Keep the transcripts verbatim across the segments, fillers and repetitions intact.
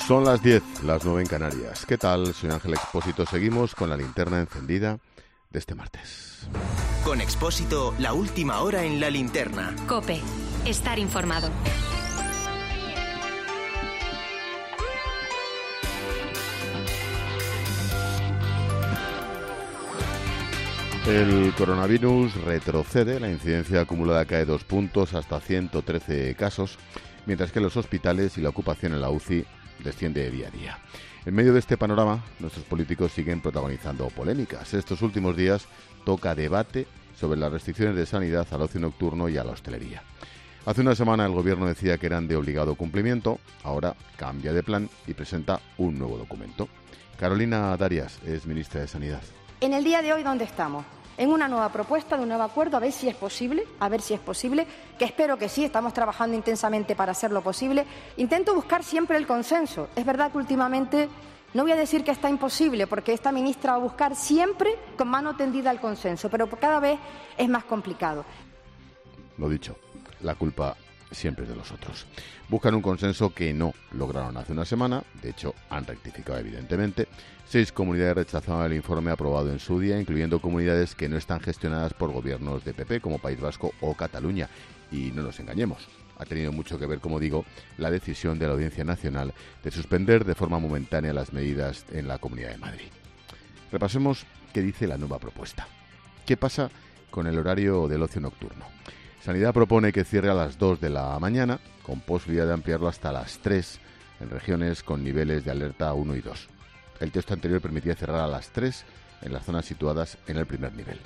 Son las diez, las nueve en Canarias. ¿Qué tal? Soy Ángel Expósito. Seguimos con la linterna encendida de este martes. Con Expósito, la última hora en la linterna. COPE. Estar informado. El coronavirus retrocede, la incidencia acumulada cae dos puntos hasta ciento trece casos, mientras que los hospitales y la ocupación en la U C I desciende día a día. En medio de este panorama, nuestros políticos siguen protagonizando polémicas. Estos últimos días toca debate sobre las restricciones de sanidad al ocio nocturno y a la hostelería. Hace una semana el gobierno decía que eran de obligado cumplimiento, ahora cambia de plan y presenta un nuevo documento. Carolina Darias es ministra de Sanidad. En el día de hoy, ¿dónde estamos? En una nueva propuesta, de un nuevo acuerdo, a ver si es posible, a ver si es posible, que espero que sí, estamos trabajando intensamente para hacerlo posible. Intento buscar siempre el consenso. Es verdad que últimamente, no voy a decir que está imposible, porque esta ministra va a buscar siempre con mano tendida al consenso, pero cada vez es más complicado. Lo dicho, la culpa siempre es de los otros. Buscan un consenso que no lograron hace una semana, de hecho han rectificado evidentemente. Seis comunidades rechazaron el informe aprobado en su día, incluyendo comunidades que no están gestionadas por gobiernos de P P, como País Vasco o Cataluña. Y no nos engañemos, ha tenido mucho que ver, como digo, la decisión de la Audiencia Nacional de suspender de forma momentánea las medidas en la Comunidad de Madrid. Repasemos qué dice la nueva propuesta. ¿Qué pasa con el horario del ocio nocturno? Sanidad propone que cierre a las dos de la mañana, con posibilidad de ampliarlo hasta las tres en regiones con niveles de alerta uno y dos. El texto anterior permitía cerrar a las tres en las zonas situadas en el primer nivel.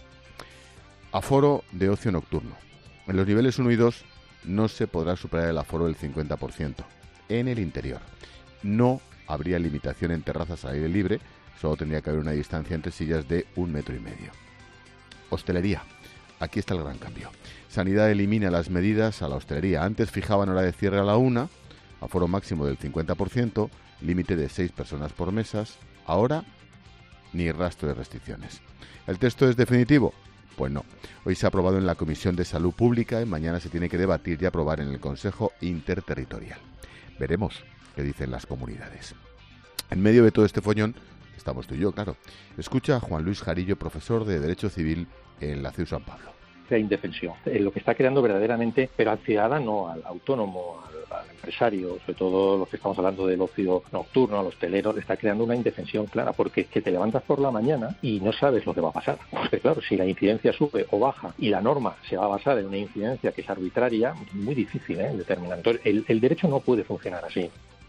Aforo de ocio nocturno. En los niveles uno y dos no se podrá superar el aforo del cincuenta por ciento. En el interior no habría limitación en terrazas al aire libre, solo tendría que haber una distancia entre sillas de un metro y medio. Hostelería. Aquí está el gran cambio. Sanidad elimina las medidas a la hostelería. Antes fijaban hora de cierre a la una, aforo máximo del cincuenta por ciento, límite de seis personas por mesas. Ahora, ni rastro de restricciones. ¿El texto es definitivo? Pues no. Hoy se ha aprobado en la Comisión de Salud Pública y mañana se tiene que debatir y aprobar en el Consejo Interterritorial. Veremos qué dicen las comunidades. En medio de todo este follón estamos tú y yo, claro. Escucha a Juan Luis Jarillo, profesor de Derecho Civil en la C E U San Pablo. La indefensión, lo que está creando verdaderamente, pero al ciudadano, al autónomo, al, al empresario, sobre todo los que estamos hablando del ocio nocturno, al hostelero, le está creando una indefensión clara, porque es que te levantas por la mañana y no sabes lo que va a pasar. Porque claro, si la incidencia sube o baja y la norma se va a basar en una incidencia que es arbitraria, muy difícil, ¿eh? determinar. Entonces, el, el derecho no puede funcionar así.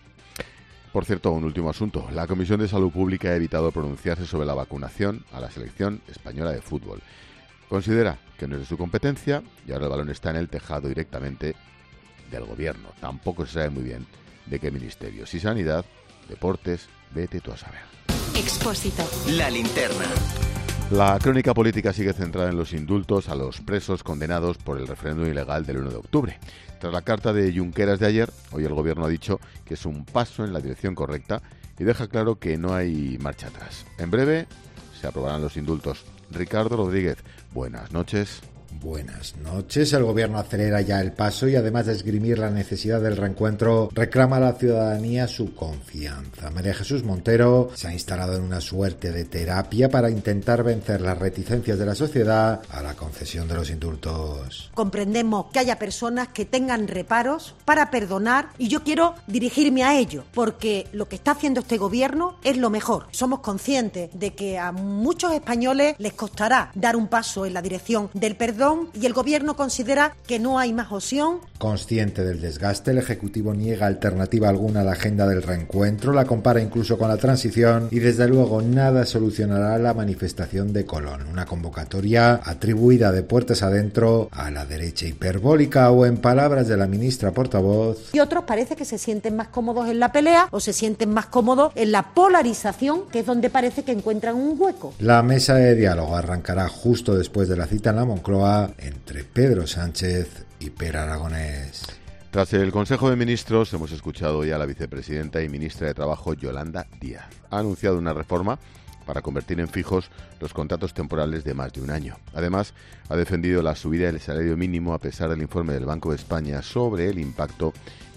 Por cierto, un último asunto. La Comisión de Salud Pública ha evitado pronunciarse sobre la vacunación a la selección española de fútbol. Considera que no es de su competencia y ahora el balón está en el tejado directamente del gobierno. Tampoco se sabe muy bien de qué ministerio. Si Sanidad, Deportes, vete tú a saber. Expósito. La linterna. La crónica política sigue centrada en los indultos a los presos condenados por el referéndum ilegal del uno de octubre. Tras la carta de Junqueras de ayer, hoy el gobierno ha dicho que es un paso en la dirección correcta y deja claro que no hay marcha atrás. En breve se aprobarán los indultos. Ricardo Rodríguez, buenas noches. Buenas noches. El gobierno acelera ya el paso y, además de esgrimir la necesidad del reencuentro, reclama a la ciudadanía su confianza. María Jesús Montero se ha instalado en una suerte de terapia para intentar vencer las reticencias de la sociedad a la concesión de los indultos. Comprendemos que haya personas que tengan reparos para perdonar y yo quiero dirigirme a ello, porque lo que está haciendo este gobierno es lo mejor. Somos conscientes de que a muchos españoles les costará dar un paso en la dirección del perdón y el gobierno considera que no hay más opción. Consciente del desgaste, el Ejecutivo niega alternativa alguna a la agenda del reencuentro, la compara incluso con la transición y desde luego nada solucionará la manifestación de Colón, una convocatoria atribuida de puertas adentro a la derecha hiperbólica o, en palabras de la ministra portavoz, y otros parece que se sienten más cómodos en la pelea o se sienten más cómodos en la polarización, que es donde parece que encuentran un hueco. La mesa de diálogo arrancará justo después de la cita en la Moncloa entre Pedro Sánchez y Pere Aragonés. Tras el Consejo de Ministros hemos escuchado ya a la vicepresidenta y ministra de Trabajo, Yolanda Díaz. Ha anunciado una reforma para convertir en fijos los contratos temporales de más de un año. Además, ha defendido la subida del salario mínimo a pesar del informe del Banco de España sobre el impacto que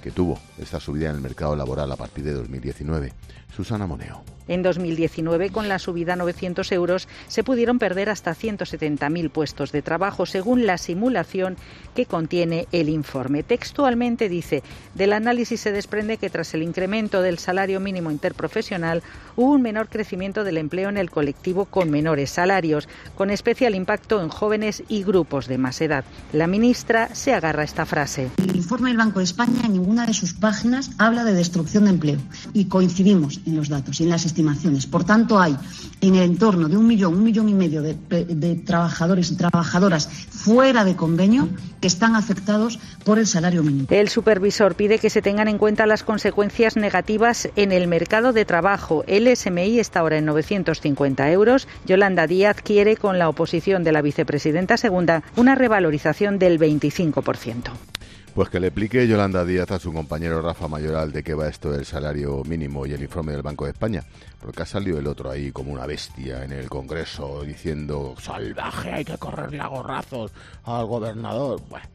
que tuvo esta subida en el mercado laboral a partir de dos mil diecinueve. Susana Moneo. En dos mil diecinueve, con la subida a novecientos euros, se pudieron perder hasta ciento setenta mil puestos de trabajo, según la simulación que contiene el informe. Textualmente dice, del análisis se desprende que tras el incremento del salario mínimo interprofesional hubo un menor crecimiento del empleo en el colectivo con menores salarios, con especial impacto en jóvenes y grupos de más edad. La ministra se agarra a esta frase. El informe del Banco de España en ninguna de sus páginas habla de destrucción de empleo y coincidimos en los datos y en las estimaciones. Por tanto, hay en el entorno de un millón, un millón y medio de, de trabajadores y trabajadoras fuera de convenio que están afectados por el salario mínimo. El supervisor pide que se tengan en cuenta las consecuencias negativas en el mercado de trabajo. El S M I está ahora en novecientos cincuenta euros. Yolanda Díaz quiere, con la oposición de la vicepresidenta segunda, una revalorización del veinticinco por ciento. Pues que le explique Yolanda Díaz a su compañero Rafa Mayoral de qué va esto del salario mínimo y el informe del Banco de España, porque ha salido el otro ahí como una bestia en el Congreso diciendo salvaje, hay que correrle a gorrazos al gobernador. Bueno,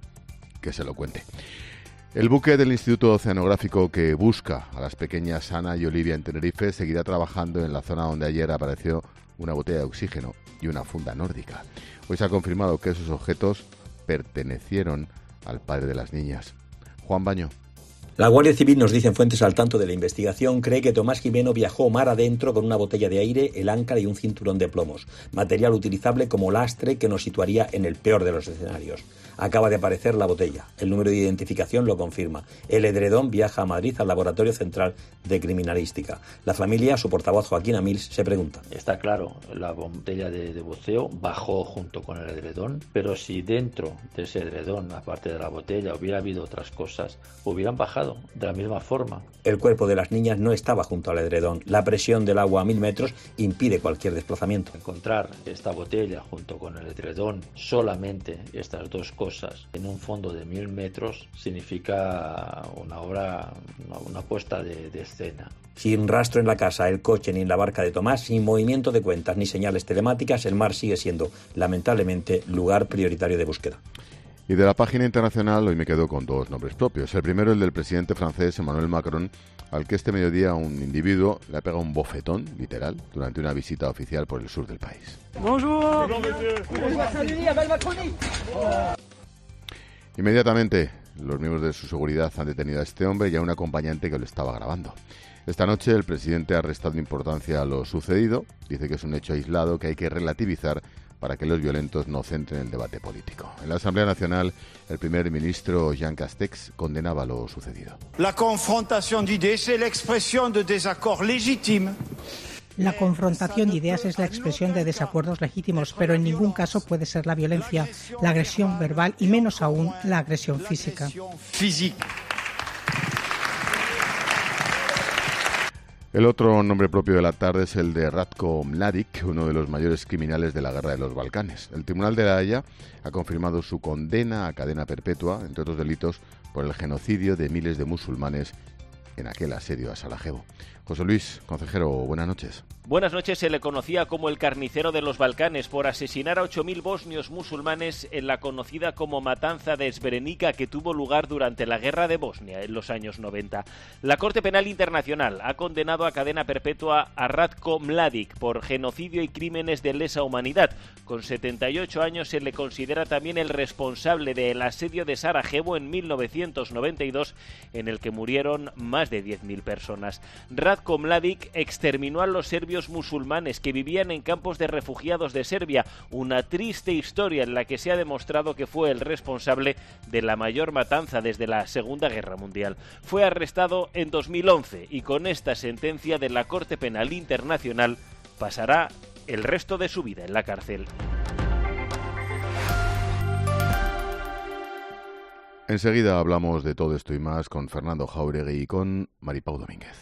que se lo cuente. El buque del Instituto Oceanográfico que busca a las pequeñas Ana y Olivia en Tenerife seguirá trabajando en la zona donde ayer apareció una botella de oxígeno y una funda nórdica. Hoy se ha confirmado que esos objetos pertenecieron al padre de las niñas. Juan Baño. La Guardia Civil, nos dicen fuentes al tanto de la investigación, cree que Tomás Jimeno viajó mar adentro con una botella de aire, el ancla y un cinturón de plomos, material utilizable como lastre que nos situaría en el peor de los escenarios. Acaba de aparecer la botella. El número de identificación lo confirma. El edredón viaja a Madrid al Laboratorio Central de Criminalística. La familia, su portavoz Joaquín Amils, se pregunta. Está claro, la botella de, de buceo bajó junto con el edredón, pero si dentro de ese edredón, aparte de la botella, hubiera habido otras cosas, hubieran bajado de la misma forma. El cuerpo de las niñas no estaba junto al edredón. La presión del agua a mil metros impide cualquier desplazamiento. Encontrar esta botella junto con el edredón, solamente estas dos cosas, cosas en un fondo de mil metros significa una obra, una, una puesta de, de escena. Sin rastro en la casa, el coche ni en la barca de Tomás, sin movimiento de cuentas ni señales telemáticas, el mar sigue siendo, lamentablemente, lugar prioritario de búsqueda. Y de la página internacional hoy me quedo con dos nombres propios. El primero, el del presidente francés Emmanuel Macron, al que este mediodía un individuo le ha pegado un bofetón, literal, durante una visita oficial por el sur del país. Bonjour. Inmediatamente, los miembros de su seguridad han detenido a este hombre y a un acompañante que lo estaba grabando. Esta noche el presidente ha restado importancia a lo sucedido, dice que es un hecho aislado que hay que relativizar para que los violentos no centren el debate político. En la Asamblea Nacional, el primer ministro Jean Castex condenaba lo sucedido. La confrontación de ideas es la expresión de desacuerdos legítimos. La confrontación de ideas es la expresión de desacuerdos legítimos, pero en ningún caso puede ser la violencia, la agresión verbal y menos aún la agresión física. El otro nombre propio de la tarde es el de Ratko Mladic, uno de los mayores criminales de la guerra de los Balcanes. El Tribunal de la Haya ha confirmado su condena a cadena perpetua, entre otros delitos, por el genocidio de miles de musulmanes en aquel asedio a Sarajevo. José Luis, consejero, buenas noches. Buenas noches. Se le conocía como el carnicero de los Balcanes por asesinar a ocho mil bosnios musulmanes en la conocida como matanza de Srebrenica, que tuvo lugar durante la guerra de Bosnia en los años noventa. La Corte Penal Internacional ha condenado a cadena perpetua a Ratko Mladic por genocidio y crímenes de lesa humanidad. Con setenta y ocho años se le considera también el responsable del asedio de Sarajevo en mil novecientos noventa y dos, en el que murieron más de diez mil personas. Ratko Mladic exterminó a los serbios musulmanes que vivían en campos de refugiados de Serbia, una triste historia en la que se ha demostrado que fue el responsable de la mayor matanza desde la Segunda Guerra Mundial. Fue arrestado en dos mil once y con esta sentencia de la Corte Penal Internacional pasará el resto de su vida en la cárcel. Enseguida hablamos de todo esto y más con Fernando Jáuregui y con Maripau Domínguez.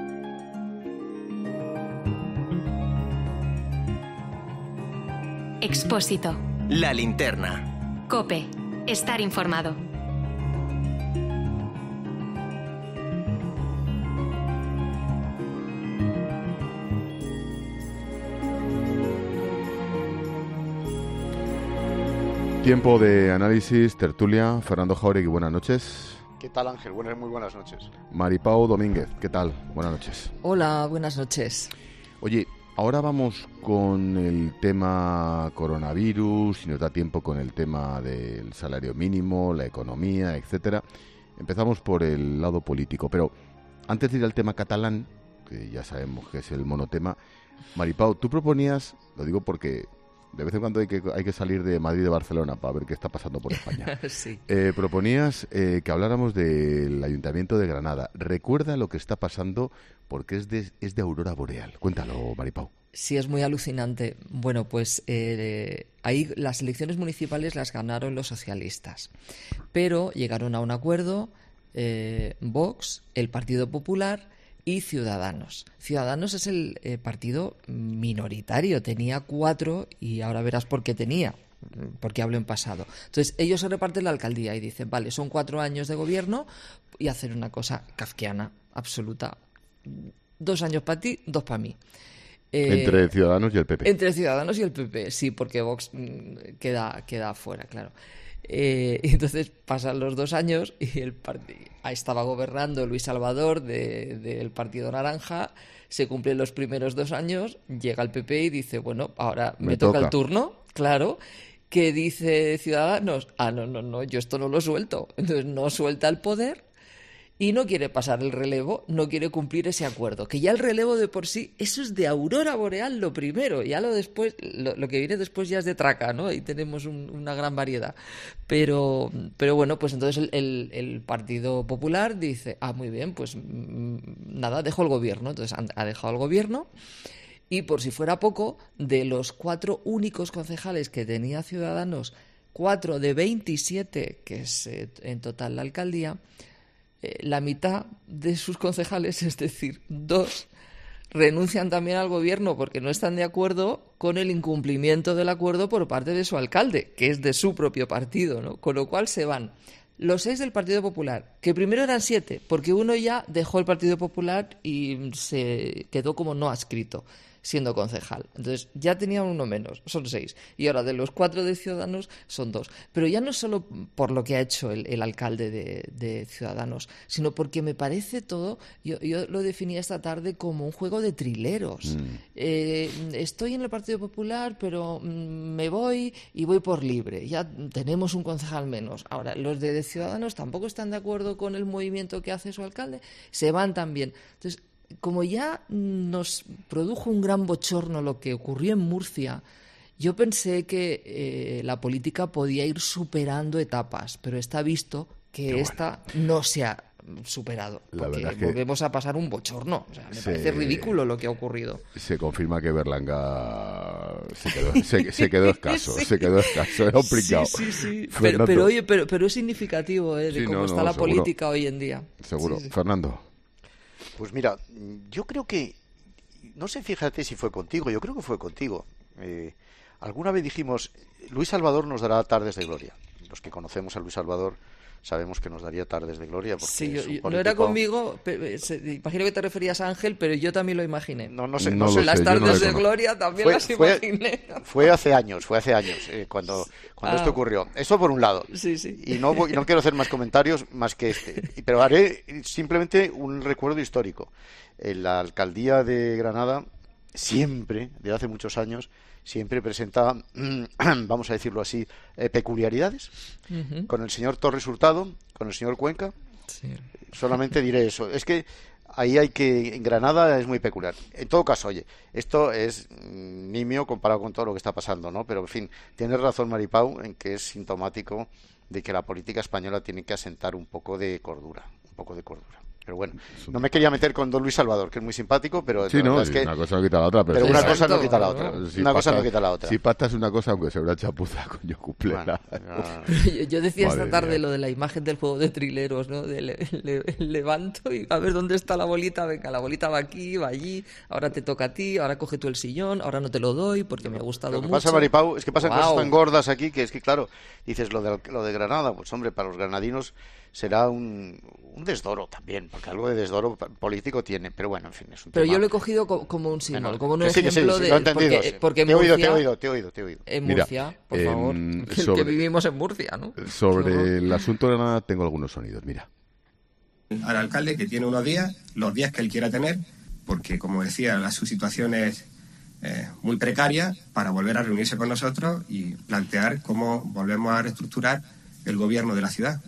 Expósito. La linterna. COPE. Estar informado. Tiempo de análisis, tertulia. Fernando Jáuregui, buenas noches. ¿Qué tal, Ángel? Buenas, muy buenas noches. Maripau Domínguez, ¿qué tal? Buenas noches. Hola, buenas noches. Oye, ahora vamos con el tema coronavirus, si nos da tiempo con el tema del salario mínimo, la economía, etcétera. Empezamos por el lado político, pero antes de ir al tema catalán, que ya sabemos que es el monotema, Maripau, tú proponías, lo digo porque de vez en cuando hay que, hay que salir de Madrid y de Barcelona para ver qué está pasando por España. Sí. Eh, proponías eh, que habláramos del Ayuntamiento de Granada. Recuerda lo que está pasando porque es de, es de aurora boreal. Cuéntalo, Maripau. Sí, es muy alucinante. Bueno, pues eh, ahí las elecciones municipales las ganaron los socialistas, pero llegaron a un acuerdo eh, Vox, el Partido Popular y Ciudadanos. Ciudadanos es el eh, partido minoritario, tenía cuatro y ahora verás por qué tenía, porque hablo en pasado. Entonces ellos se reparten la alcaldía y dicen, vale, son cuatro años de gobierno y hacer una cosa kafkiana, absoluta. Dos años para ti, dos para mí. Eh, entre Ciudadanos y el P P. Entre Ciudadanos y el P P, sí, porque Vox mm, queda, queda fuera, claro. Eh, entonces pasan los dos años y el partido estaba gobernando Luis Salvador de, del Partido Naranja, se cumplen los primeros dos años, llega el P P y dice, bueno, ahora me, me toca. toca el turno, claro, que dice Ciudadanos, ah, no, no, no, yo esto no lo suelto, entonces no suelta el poder y no quiere pasar el relevo, no quiere cumplir ese acuerdo, que ya el relevo de por sí, eso es de aurora boreal lo primero, ya lo después, lo, lo que viene después ya es de traca, ¿no? Ahí tenemos un, una gran variedad. Pero, pero bueno, pues entonces el, el, el Partido Popular dice, ah, muy bien, pues mmm, nada, dejo el gobierno, entonces ha dejado el gobierno. Y por si fuera poco, de los cuatro únicos concejales que tenía Ciudadanos, cuatro de veintisiete, que es eh, en total la alcaldía, Eh, la mitad de sus concejales, es decir, dos, renuncian también al gobierno porque no están de acuerdo con el incumplimiento del acuerdo por parte de su alcalde, que es de su propio partido, ¿no? Con lo cual se van los seis del Partido Popular, que primero eran siete, porque uno ya dejó el Partido Popular y se quedó como no adscrito, siendo concejal. Entonces ya tenían uno menos, son seis. Y ahora de los cuatro de Ciudadanos son dos. Pero ya no solo por lo que ha hecho el, el alcalde de, de Ciudadanos, sino porque me parece todo, yo, yo lo definía esta tarde como un juego de trileros. Mm. Eh, estoy en el Partido Popular, pero mm, me voy y voy por libre. Ya tenemos un concejal menos. Ahora, los de, de Ciudadanos tampoco están de acuerdo con el movimiento que hace su alcalde, se van también. Entonces, como ya nos produjo un gran bochorno lo que ocurrió en Murcia, yo pensé que eh, la política podía ir superando etapas, pero está visto que Qué esta bueno. no se ha superado, porque es que volvemos a pasar un bochorno. O sea, me se, parece ridículo lo que ha ocurrido. Se confirma que Berlanga se quedó, se, se quedó escaso, sí. se quedó escaso, era un pringao. Sí, sí, sí. Pero, pero oye, pero, pero es significativo eh, de sí, cómo no, está no, la seguro. política hoy en día. Seguro. Sí, sí. Fernando. Pues mira, yo creo que, no sé, fíjate si fue contigo, yo creo que fue contigo. Eh, alguna vez dijimos, Luis Salvador nos dará tardes de gloria. Los que conocemos a Luis Salvador sabemos que nos daría tardes de gloria. Porque sí, yo, es un político... no era conmigo, pero, se, imagino que te referías a Ángel, pero yo también lo imaginé. No, no sé, no no sé. Las sé, tardes no de gloria también fue, las fue, imaginé. Fue hace años, fue hace años, eh, cuando, cuando ah. esto ocurrió. Eso por un lado. Sí, sí. Y no, y no quiero hacer más comentarios más que este. Pero haré simplemente un recuerdo histórico. En la alcaldía de Granada, siempre, desde hace muchos años, siempre presenta, vamos a decirlo así, eh, peculiaridades. Uh-huh. Con el señor Torres Hurtado, con el señor Cuenca. Sí. Solamente diré eso. Es que ahí hay que, en Granada es muy peculiar. En todo caso, oye, esto es nimio comparado con todo lo que está pasando, ¿no? Pero, en fin, tienes razón, Maripau, en que es sintomático de que la política española tiene que asentar un poco de cordura, un poco de cordura. Pero bueno, no me quería meter con don Luis Salvador, que es muy simpático, pero sí, no, es que una cosa no quita la otra. Pero, pero sí, una exacto, cosa no quita la otra. ¿no? Si una pactas, cosa no quita la otra. Si pactas una cosa, aunque sea una chapuza, coño, cúplela. Bueno, yo, yo decía Madre esta tarde mía. lo de la imagen del juego de trileros, ¿no? De le, le, levanto y a ver dónde está la bolita. Venga, la bolita va aquí, va allí. Ahora te toca a ti, ahora coge tú el sillón. Ahora no te lo doy porque me ha gustado lo que mucho. Pasa, Maripau, es que pasan wow. cosas tan gordas aquí que es que, claro, dices lo de, lo de Granada, pues hombre, para los granadinos será un, un desdoro también, porque algo de desdoro político tiene, pero bueno, en fin, es un Pero tema... yo lo he cogido co como un símbolo, bueno, como un sí, ejemplo sí, sí, de... lo he entendido, porque, sí. porque en te, he oído, Murcia, te he oído, te he oído, te he oído. En Mira, Murcia, por eh, favor, sobre, que vivimos en Murcia, ¿no? Sobre el asunto de Granada tengo algunos sonidos, mira. Al alcalde que tiene unos días, los días que él quiera tener, porque como decía, la, su situación es eh, muy precaria, para volver a reunirse con nosotros y plantear cómo volvemos a reestructurar el gobierno de la ciudad.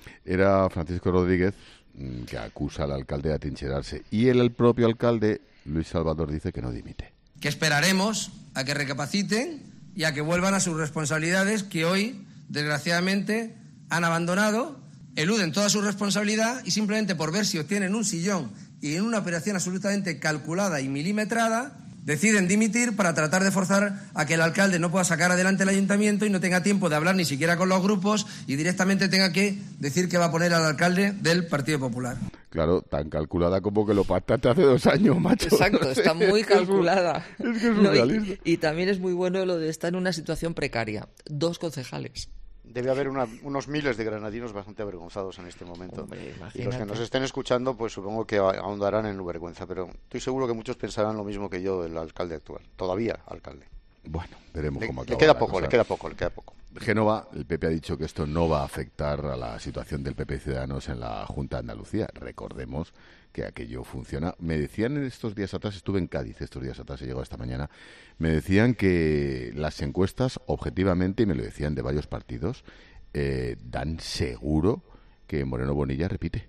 Era Francisco Rodríguez, que acusa al alcalde de atrincherarse, y él, el propio alcalde, Luis Salvador, dice que no dimite. Que esperaremos a que recapaciten y a que vuelvan a sus responsabilidades que hoy, desgraciadamente, han abandonado, eluden toda su responsabilidad y simplemente por ver si obtienen un sillón y en una operación absolutamente calculada y milimetrada, deciden dimitir para tratar de forzar a que el alcalde no pueda sacar adelante el ayuntamiento y no tenga tiempo de hablar ni siquiera con los grupos y directamente tenga que decir que va a poner al alcalde del Partido Popular. Claro, tan calculada como que lo pactaste hace dos años, macho. Exacto, no sé, está muy calculada. Es, es que es no, surrealista. y, y también es muy bueno lo de estar en una situación precaria. Dos concejales. Debe haber una, unos miles de granadinos bastante avergonzados en este momento. Hombre, y los que nos estén escuchando, pues supongo que ahondarán en su vergüenza. Pero estoy seguro que muchos pensarán lo mismo que yo del alcalde actual. Todavía alcalde. Bueno, veremos le, cómo acaba. Le queda la poco, cosa. le queda poco, le queda poco. Génova, el P P ha dicho que esto no va a afectar a la situación del P P Ciudadanos en la Junta de Andalucía. Recordemos que aquello funciona. Me decían en estos días atrás, estuve en Cádiz estos días atrás, he llegado esta mañana, me decían que las encuestas, objetivamente, y me lo decían de varios partidos, eh, dan seguro que Moreno Bonilla repite.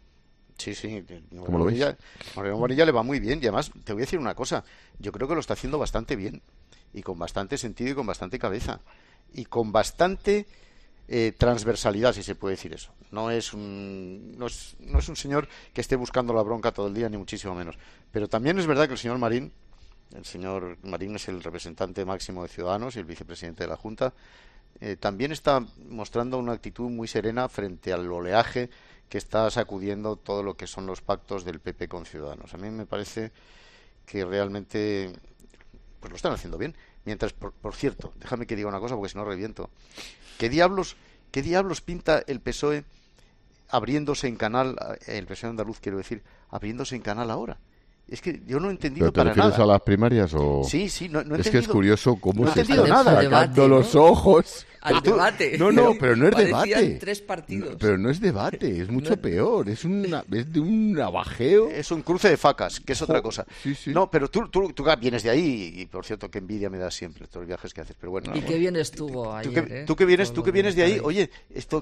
Sí, sí. ¿Cómo lo veis? Moreno Bonilla le va muy bien y además te voy a decir una cosa, yo creo que lo está haciendo bastante bien y con bastante sentido y con bastante cabeza y con bastante eh, transversalidad, si se puede decir eso. No es un no es, no es un señor que esté buscando la bronca todo el día, ni muchísimo menos. Pero también es verdad que el señor Marín, el señor Marín es el representante máximo de Ciudadanos y el vicepresidente de la Junta, eh, también está mostrando una actitud muy serena frente al oleaje que está sacudiendo todo lo que son los pactos del P P con Ciudadanos. A mí me parece que realmente pues lo están haciendo bien. Mientras, por, por cierto, déjame que diga una cosa porque si no reviento. ¿Qué diablos, qué diablos pinta el P S O E abriéndose en canal, el P S O E andaluz quiero decir, abriéndose en canal ahora? Es que yo no he entendido ¿Pero te para nada. refieres a las primarias o...? Sí, sí, no, no he Es entendido. que es curioso cómo no se he entendido están nada. sacando debate, los ¿no? ojos. Al Tú- debate. No, no, pero no es Parecían debate. tres partidos. Pero no es debate, es mucho No- peor. Es, una, es de un navajeo. Es un cruce de facas, que es otra cosa. Sí, sí. No, pero tú, tú, tú vienes de ahí y, por cierto, qué envidia me da siempre todos los viajes que haces. Pero bueno, Y qué bien estuvo tú ayer, que, ¿eh? tú que vienes, Todo tú lo que vienes de ahí, está oye, esto,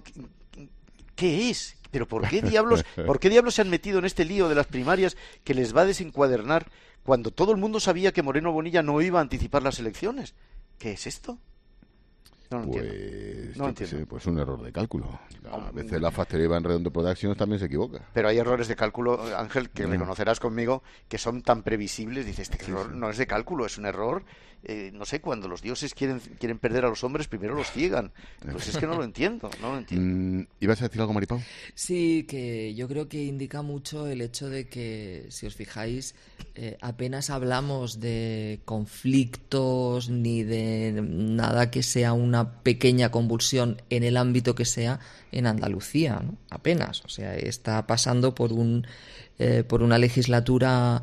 ¿qué es? ¿Pero por qué diablos, por qué diablos se han metido en este lío de las primarias que les va a desencuadernar cuando todo el mundo sabía que Moreno Bonilla no iba a anticipar las elecciones? ¿Qué es esto? No lo Pues, entiendo. yo No qué entiendo. sé, pues un error de cálculo. A veces la factoría Van Redondo Productions también se equivoca. Pero hay errores de cálculo, Ángel, que Mm. reconocerás conmigo, que son tan previsibles. Dices, este error no es de cálculo, es un error. Eh, no sé, cuando los dioses quieren quieren perder a los hombres, primero los ciegan. Pues es que no lo entiendo, no lo entiendo. Mm, ¿Ibas a decir algo, Maripau? Sí, que yo creo que indica mucho el hecho de que, si os fijáis, eh, apenas hablamos de conflictos ni de nada que sea una pequeña convulsión en el ámbito que sea en Andalucía, ¿no? Apenas. O sea, está pasando por un eh, por una legislatura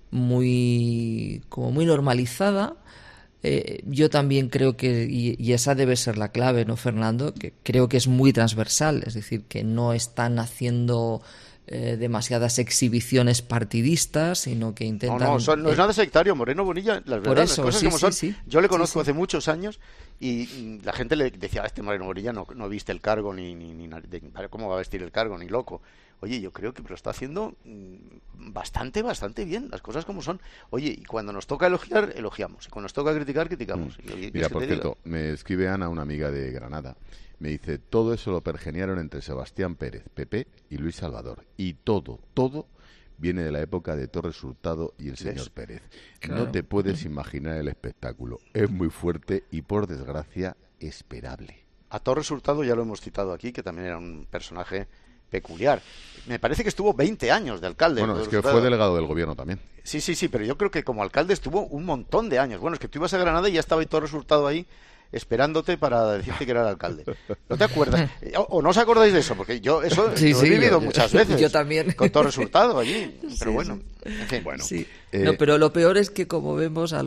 muy como muy normalizada. Eh, yo también creo que, y, y esa debe ser la clave, ¿no, Fernando? Que creo que es muy transversal, es decir, que no están haciendo eh, demasiadas exhibiciones partidistas, sino que intentan... No, no, son- no es eh, nada sectario. Moreno Bonilla, las, Por verdad, eso, las cosas sí, como sí, son. sí. Yo le conozco Sí, sí. hace muchos años y mm, la gente le decía, a este Moreno Bonilla no, no viste el cargo, ni, ni, ni na- de- ¿cómo va a vestir el cargo? Ni loco. Oye, yo creo que lo está haciendo mm, bastante, bastante bien, las cosas como son. Oye, y cuando nos toca elogiar, elogiamos. Y cuando nos toca criticar, criticamos. Y, oye, Mira, ¿quieres que por te diga? cierto, me escribe Ana, una amiga de Granada. Me dice, todo eso lo pergeniaron entre Sebastián Pérez, P P y Luis Salvador. Y todo, todo viene de la época de Torres Hurtado y el señor ¿Ves? Pérez. Claro. No te puedes imaginar el espectáculo. Es muy fuerte y, por desgracia, esperable. A Torres Hurtado ya lo hemos citado aquí, que también era un personaje peculiar. Me parece que estuvo veinte años de alcalde. Bueno, es Torres que Hurtado. fue delegado del gobierno también. Sí, sí, sí, pero yo creo que como alcalde estuvo un montón de años. Bueno, es que tú ibas a Granada y ya estaba ahí todo resultado ahí esperándote para decirte que era el alcalde. ¿No te acuerdas? Eh, O, o no os acordáis de eso, porque yo eso Sí, lo sí, he vivido yo- muchas veces. yo también. Con todo resultado allí. Pero Sí, bueno, en fin. Bueno, Sí. eh, No, pero lo peor es que, como vemos, a los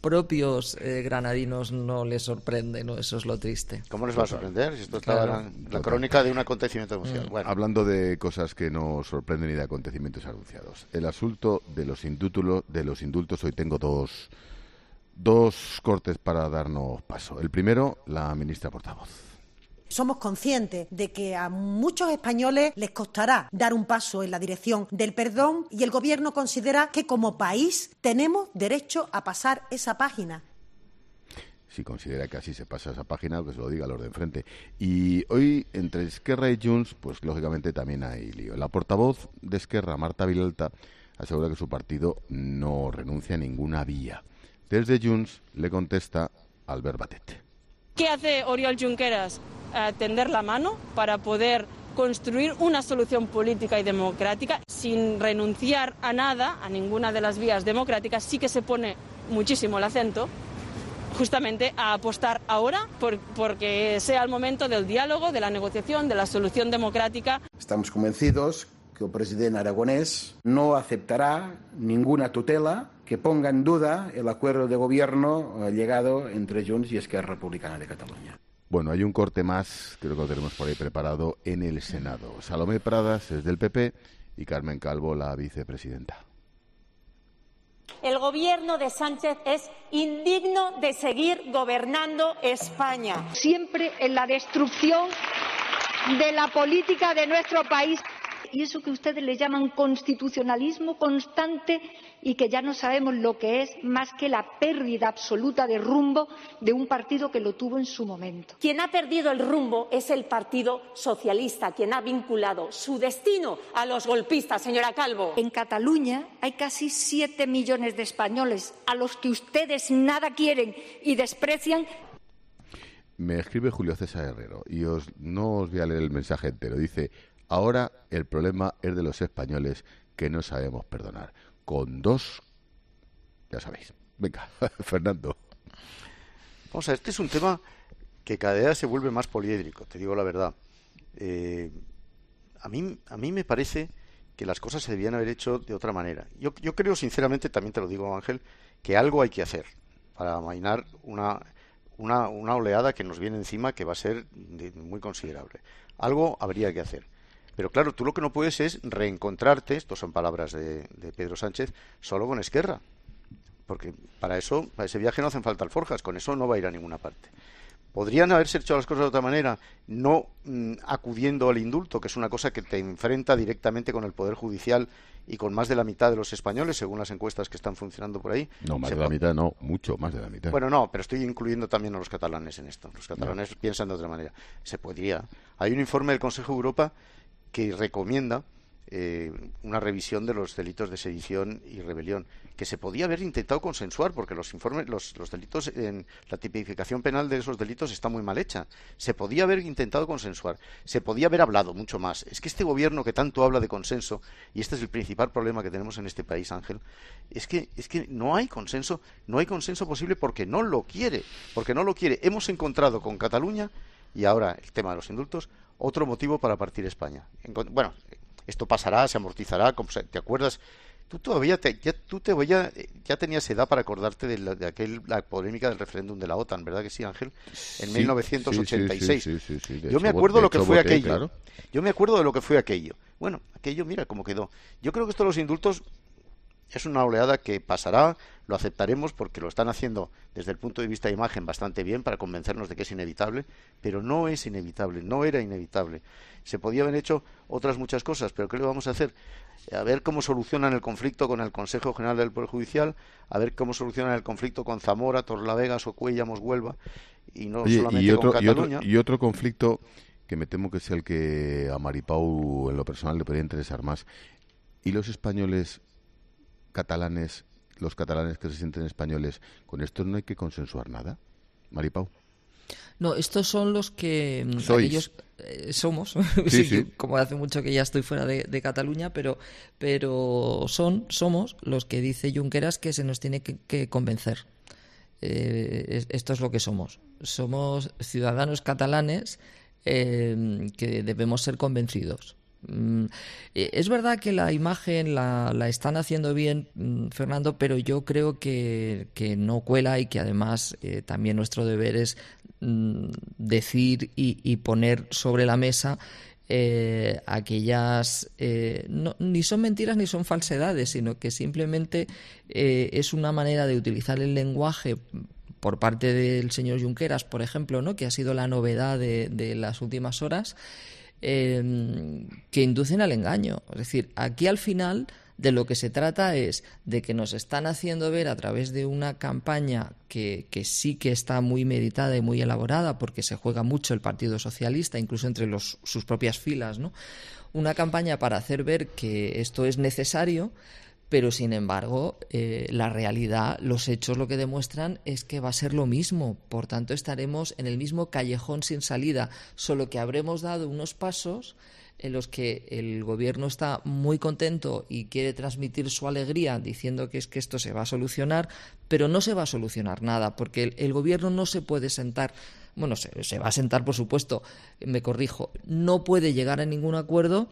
propios eh, granadinos no les sorprende, ¿no? Eso es lo triste. ¿Cómo les va a sorprender? Si esto estaba claro. en la crónica de un acontecimiento anunciado. Mm. Bueno. Hablando de cosas que no sorprenden y de acontecimientos anunciados. El asunto de los indultos, de los indultos, hoy tengo dos, dos cortes para darnos paso. El primero, la ministra portavoz. Somos conscientes de que a muchos españoles les costará dar un paso en la dirección del perdón y el Gobierno considera que como país tenemos derecho a pasar esa página. Si considera que así se pasa esa página, que se lo diga a los de enfrente. Y hoy, entre Esquerra y Junts, pues lógicamente también hay lío. La portavoz de Esquerra, Marta Vilalta, asegura que su partido no renuncia a ninguna vía. Desde Junts le contesta Albert Batet. ¿Qué hace Oriol Junqueras? Eh, tender la mano para poder construir una solución política y democrática sin renunciar a nada, a ninguna de las vías democráticas. Sí que se pone muchísimo el acento justamente a apostar ahora por, porque sea el momento del diálogo, de la negociación, de la solución democrática. Estamos convencidos que el presidente aragonés no aceptará ninguna tutela que ponga en duda el acuerdo de gobierno llegado entre Junts y Esquerra Republicana de Cataluña. Bueno, hay un corte más, creo que lo tenemos por ahí preparado, en el Senado. Salomé Pradas es del P P y Carmen Calvo, la vicepresidenta. El gobierno de Sánchez es indigno de seguir gobernando España. Siempre en la destrucción de la política de nuestro país. Y eso que ustedes le llaman constitucionalismo constante y que ya no sabemos lo que es más que la pérdida absoluta de rumbo de un partido que lo tuvo en su momento. Quien ha perdido el rumbo es el Partido Socialista, quien ha vinculado su destino a los golpistas, señora Calvo. En Cataluña hay casi siete millones de españoles a los que ustedes nada quieren y desprecian. Me escribe Julio César Herrero y os, no os voy a leer el mensaje entero. Dice: ahora el problema es de los españoles que no sabemos perdonar. Con dos, ya sabéis. Venga, Fernando. Vamos a ver, este es un tema que cada día se vuelve más poliédrico, te digo la verdad. Eh, a mí, a mí me parece que las cosas se debían haber hecho de otra manera. Yo, yo creo, sinceramente, también te lo digo, Ángel, que algo hay que hacer para amainar una, una, una oleada que nos viene encima que va a ser de, muy considerable. Algo habría que hacer. Pero claro, tú lo que no puedes es reencontrarte, estos son palabras de, de Pedro Sánchez, solo con Esquerra. Porque para eso, para ese viaje no hacen falta alforjas, con eso no va a ir a ninguna parte. Podrían haberse hecho las cosas de otra manera, no mm, acudiendo al indulto, que es una cosa que te enfrenta directamente con el Poder Judicial y con más de la mitad de los españoles, según las encuestas que están funcionando por ahí. No, más Se de la po- mitad, no, mucho más de la mitad. Bueno, no, pero estoy incluyendo también a los catalanes en esto. Los catalanes no. piensan de otra manera. Se podría. Hay un informe del Consejo de Europa que recomienda eh, una revisión de los delitos de sedición y rebelión, que se podía haber intentado consensuar, porque los informes, los, los delitos, en la tipificación penal de esos delitos está muy mal hecha. Se podía haber intentado consensuar, se podía haber hablado mucho más. Es que este gobierno que tanto habla de consenso, y este es el principal problema que tenemos en este país, Ángel, es que, es que no hay consenso, no hay consenso posible porque no lo quiere, porque no lo quiere. Hemos encontrado con Cataluña, y ahora el tema de los indultos, otro motivo para partir España. Bueno, esto pasará, se amortizará, ¿te acuerdas? Tú todavía te, ya, tú te ya, ya tenías edad para acordarte de, la, de aquel, la polémica del referéndum de la OTAN, ¿verdad que sí, Ángel? En Sí, mil novecientos ochenta y seis. sí, sí, sí, sí, sí. De Yo hecho, me acuerdo de lo que hecho, fue voté, aquello. claro. Yo me acuerdo de lo que fue aquello. Bueno, aquello, mira cómo quedó. Yo creo que esto de los indultos es una oleada que pasará, lo aceptaremos porque lo están haciendo desde el punto de vista de imagen bastante bien para convencernos de que es inevitable, pero no es inevitable, no era inevitable. Se podía haber hecho otras muchas cosas, pero ¿qué le vamos a hacer? A ver cómo solucionan el conflicto con el Consejo General del Poder Judicial, a ver cómo solucionan el conflicto con Zamora, Torlavega, Socuellamos, Huelva, y no Oye, solamente y otro, con y otro, Cataluña. y otro conflicto que me temo que es el que a Maripau en lo personal le podría interesar más. ¿Y los españoles catalanes, los catalanes que se sienten españoles, con esto no hay que consensuar nada? Maripau. No, estos son los que Sois. aquellos, eh, somos, Sí, sí, sí. como hace mucho que ya estoy fuera de, de Cataluña, pero pero son somos los que dice Junqueras que se nos tiene que, que convencer. Eh, es- esto es lo que somos. Somos ciudadanos catalanes eh, que debemos ser convencidos. Mm, es verdad que la imagen la, la están haciendo bien, mm, Fernando, pero yo creo que, que no cuela y que además eh, también nuestro deber es mm, decir y, y poner sobre la mesa eh, aquellas... Eh, no, ni son mentiras ni son falsedades, sino que simplemente eh, es una manera de utilizar el lenguaje por parte del señor Junqueras, por ejemplo, ¿no?, que ha sido la novedad de, de las últimas horas, Eh, que inducen al engaño. Es decir, aquí al final de lo que se trata es de que nos están haciendo ver a través de una campaña que, que sí que está muy meditada y muy elaborada, porque se juega mucho el Partido Socialista, incluso entre los, sus propias filas, ¿no? Una campaña para hacer ver que esto es necesario, pero sin embargo eh, la realidad, los hechos lo que demuestran es que va a ser lo mismo. Por tanto, estaremos en el mismo callejón sin salida, solo que habremos dado unos pasos en los que el gobierno está muy contento y quiere transmitir su alegría diciendo que es que esto se va a solucionar, pero no se va a solucionar nada, porque el, el gobierno no se puede sentar, bueno, se, se va a sentar, por supuesto, me corrijo, no puede llegar a ningún acuerdo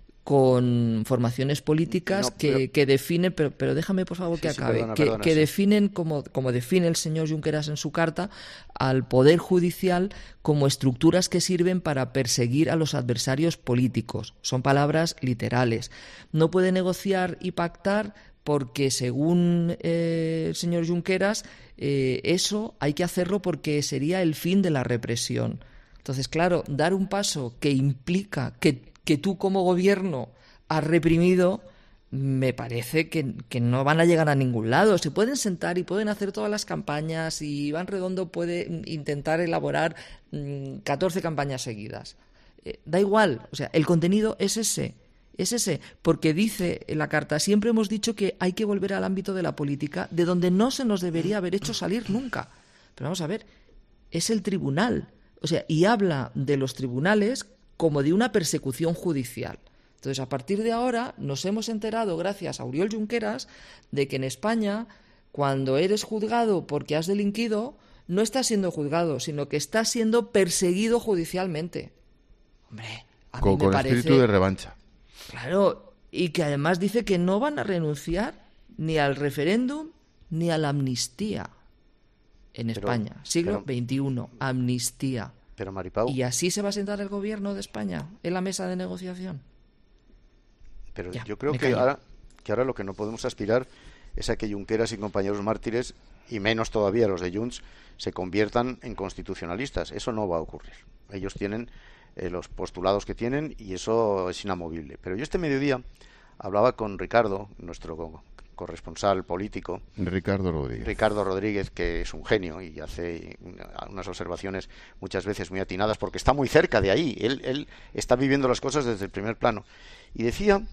con formaciones políticas no, pero, que, que definen, pero, pero déjame por favor que sí, acabe, sí, perdona, que, perdona, que sí. definen, como, como define el señor Junqueras en su carta, al Poder Judicial como estructuras que sirven para perseguir a los adversarios políticos. Son palabras literales. No puede negociar y pactar porque, según eh, el señor Junqueras, eh, eso hay que hacerlo porque sería el fin de la represión. Entonces, claro, dar un paso que implica que que tú como gobierno has reprimido, me parece que, que no van a llegar a ningún lado. Se pueden sentar y pueden hacer todas las campañas y Iván Redondo puede intentar elaborar mmm, catorce campañas seguidas. Eh, da igual, o sea, el contenido es ese, es ese, porque dice en la carta, siempre hemos dicho que hay que volver al ámbito de la política, de donde no se nos debería haber hecho salir nunca. Pero vamos a ver, es el tribunal, o sea, y habla de los tribunales como de una persecución judicial. Entonces, a partir de ahora, nos hemos enterado, gracias a Oriol Junqueras, de que en España, cuando eres juzgado porque has delinquido, no estás siendo juzgado, sino que estás siendo perseguido judicialmente. Hombre, a mí con, me con parece... espíritu de revancha. Claro, y que además dice que no van a renunciar ni al referéndum ni a la amnistía en pero, España. Siglo pero... veintiuno, amnistía. Pero Maripau, ¿y así se va a sentar el gobierno de España en la mesa de negociación? Pero ya, yo creo que ahora, que ahora lo que no podemos aspirar es a que Junqueras y compañeros mártires, y menos todavía los de Junts, se conviertan en constitucionalistas. Eso no va a ocurrir. Ellos tienen eh, los postulados que tienen y eso es inamovible. Pero yo este mediodía hablaba con Ricardo, nuestro corresponsal político, Ricardo Rodríguez. Ricardo Rodríguez, que es un genio y hace unas observaciones muchas veces muy atinadas porque está muy cerca de ahí. Él, él está viviendo las cosas desde el primer plano. Y decía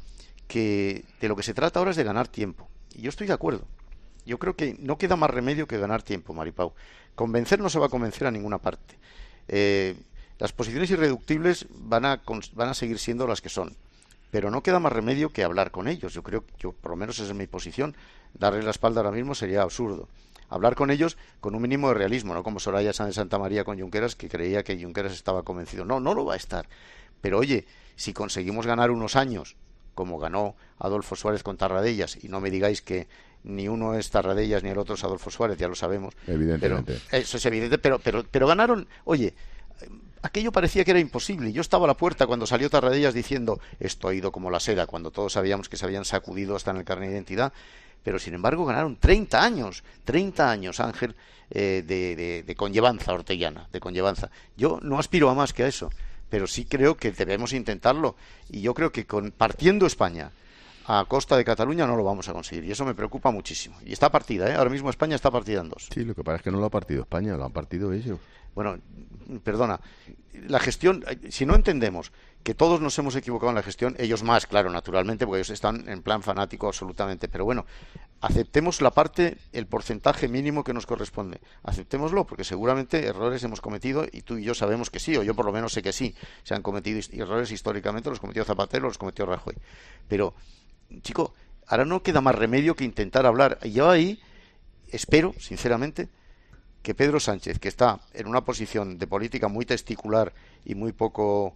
que de lo que se trata ahora es de ganar tiempo. Y yo estoy de acuerdo. Yo creo que no queda más remedio que ganar tiempo, Maripau. Convencer no se va a convencer a ninguna parte. Eh, las posiciones irreductibles van a, van a seguir siendo las que son. Pero no queda más remedio que hablar con ellos. Yo creo que, yo, por lo menos esa es mi posición. Darle la espalda ahora mismo sería absurdo. Hablar con ellos con un mínimo de realismo, no como Soraya Sáenz de Santa María con Junqueras, que creía que Junqueras estaba convencido. No, no lo va a estar. Pero oye, si conseguimos ganar unos años, como ganó Adolfo Suárez con Tarradellas, y no me digáis que ni uno es Tarradellas ni el otro es Adolfo Suárez, ya lo sabemos. Evidentemente. Pero, eso es evidente, pero, pero, pero ganaron, oye... Aquello parecía que era imposible. Yo estaba a la puerta cuando salió Tarradellas diciendo esto ha ido como la seda, cuando todos sabíamos que se habían sacudido hasta en el carnet de identidad. Pero sin embargo ganaron treinta años, treinta años, Ángel, eh, de, de, de conllevanza orteguiana, de conllevanza. Yo no aspiro a más que a eso, pero sí creo que debemos intentarlo. Y yo creo que con, partiendo España a costa de Cataluña no lo vamos a conseguir. Y eso me preocupa muchísimo. Y está partida, ¿eh? Ahora mismo España está partida en dos. Sí, lo que pasa es que no lo ha partido España, lo han partido ellos. Bueno, perdona, la gestión, si no entendemos que todos nos hemos equivocado en la gestión, ellos más, claro, naturalmente, porque ellos están en plan fanático absolutamente, pero bueno, aceptemos la parte, el porcentaje mínimo que nos corresponde, aceptémoslo, porque seguramente errores hemos cometido y tú y yo sabemos que sí, o yo por lo menos sé que sí, se han cometido errores históricamente, los cometió Zapatero, los cometió Rajoy, pero, chico, ahora no queda más remedio que intentar hablar, y yo ahí espero, sinceramente, que Pedro Sánchez, que está en una posición de política muy testicular y muy poco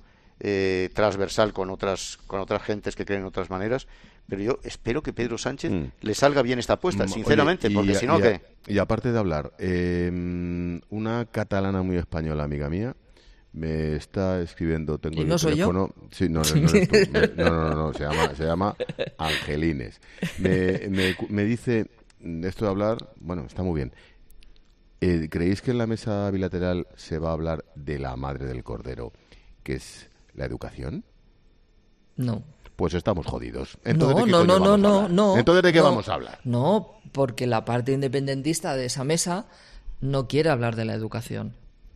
eh, transversal con otras con otras gentes que creen en otras maneras, pero yo espero que Pedro Sánchez mm. le salga bien esta apuesta, sinceramente. Oye, y, porque si no, ¿qué? Y aparte de hablar, eh, una catalana muy española, amiga mía, me está escribiendo, tengo ¿Y el no soy teléfono. yo? Sí, no, no, no, eres tú. Me, no, no, no, no, se llama, se llama Angelines. Me, me, me dice, esto de hablar, bueno, está muy bien. Eh, ¿Creéis que en la mesa bilateral se va a hablar de la madre del cordero, que es la educación? No. Pues estamos jodidos. Entonces, no, ¿de qué no, coño no, vamos no, a hablar? no. Entonces, ¿de qué no, vamos a hablar? No, porque la parte independentista de esa mesa no quiere hablar de la educación.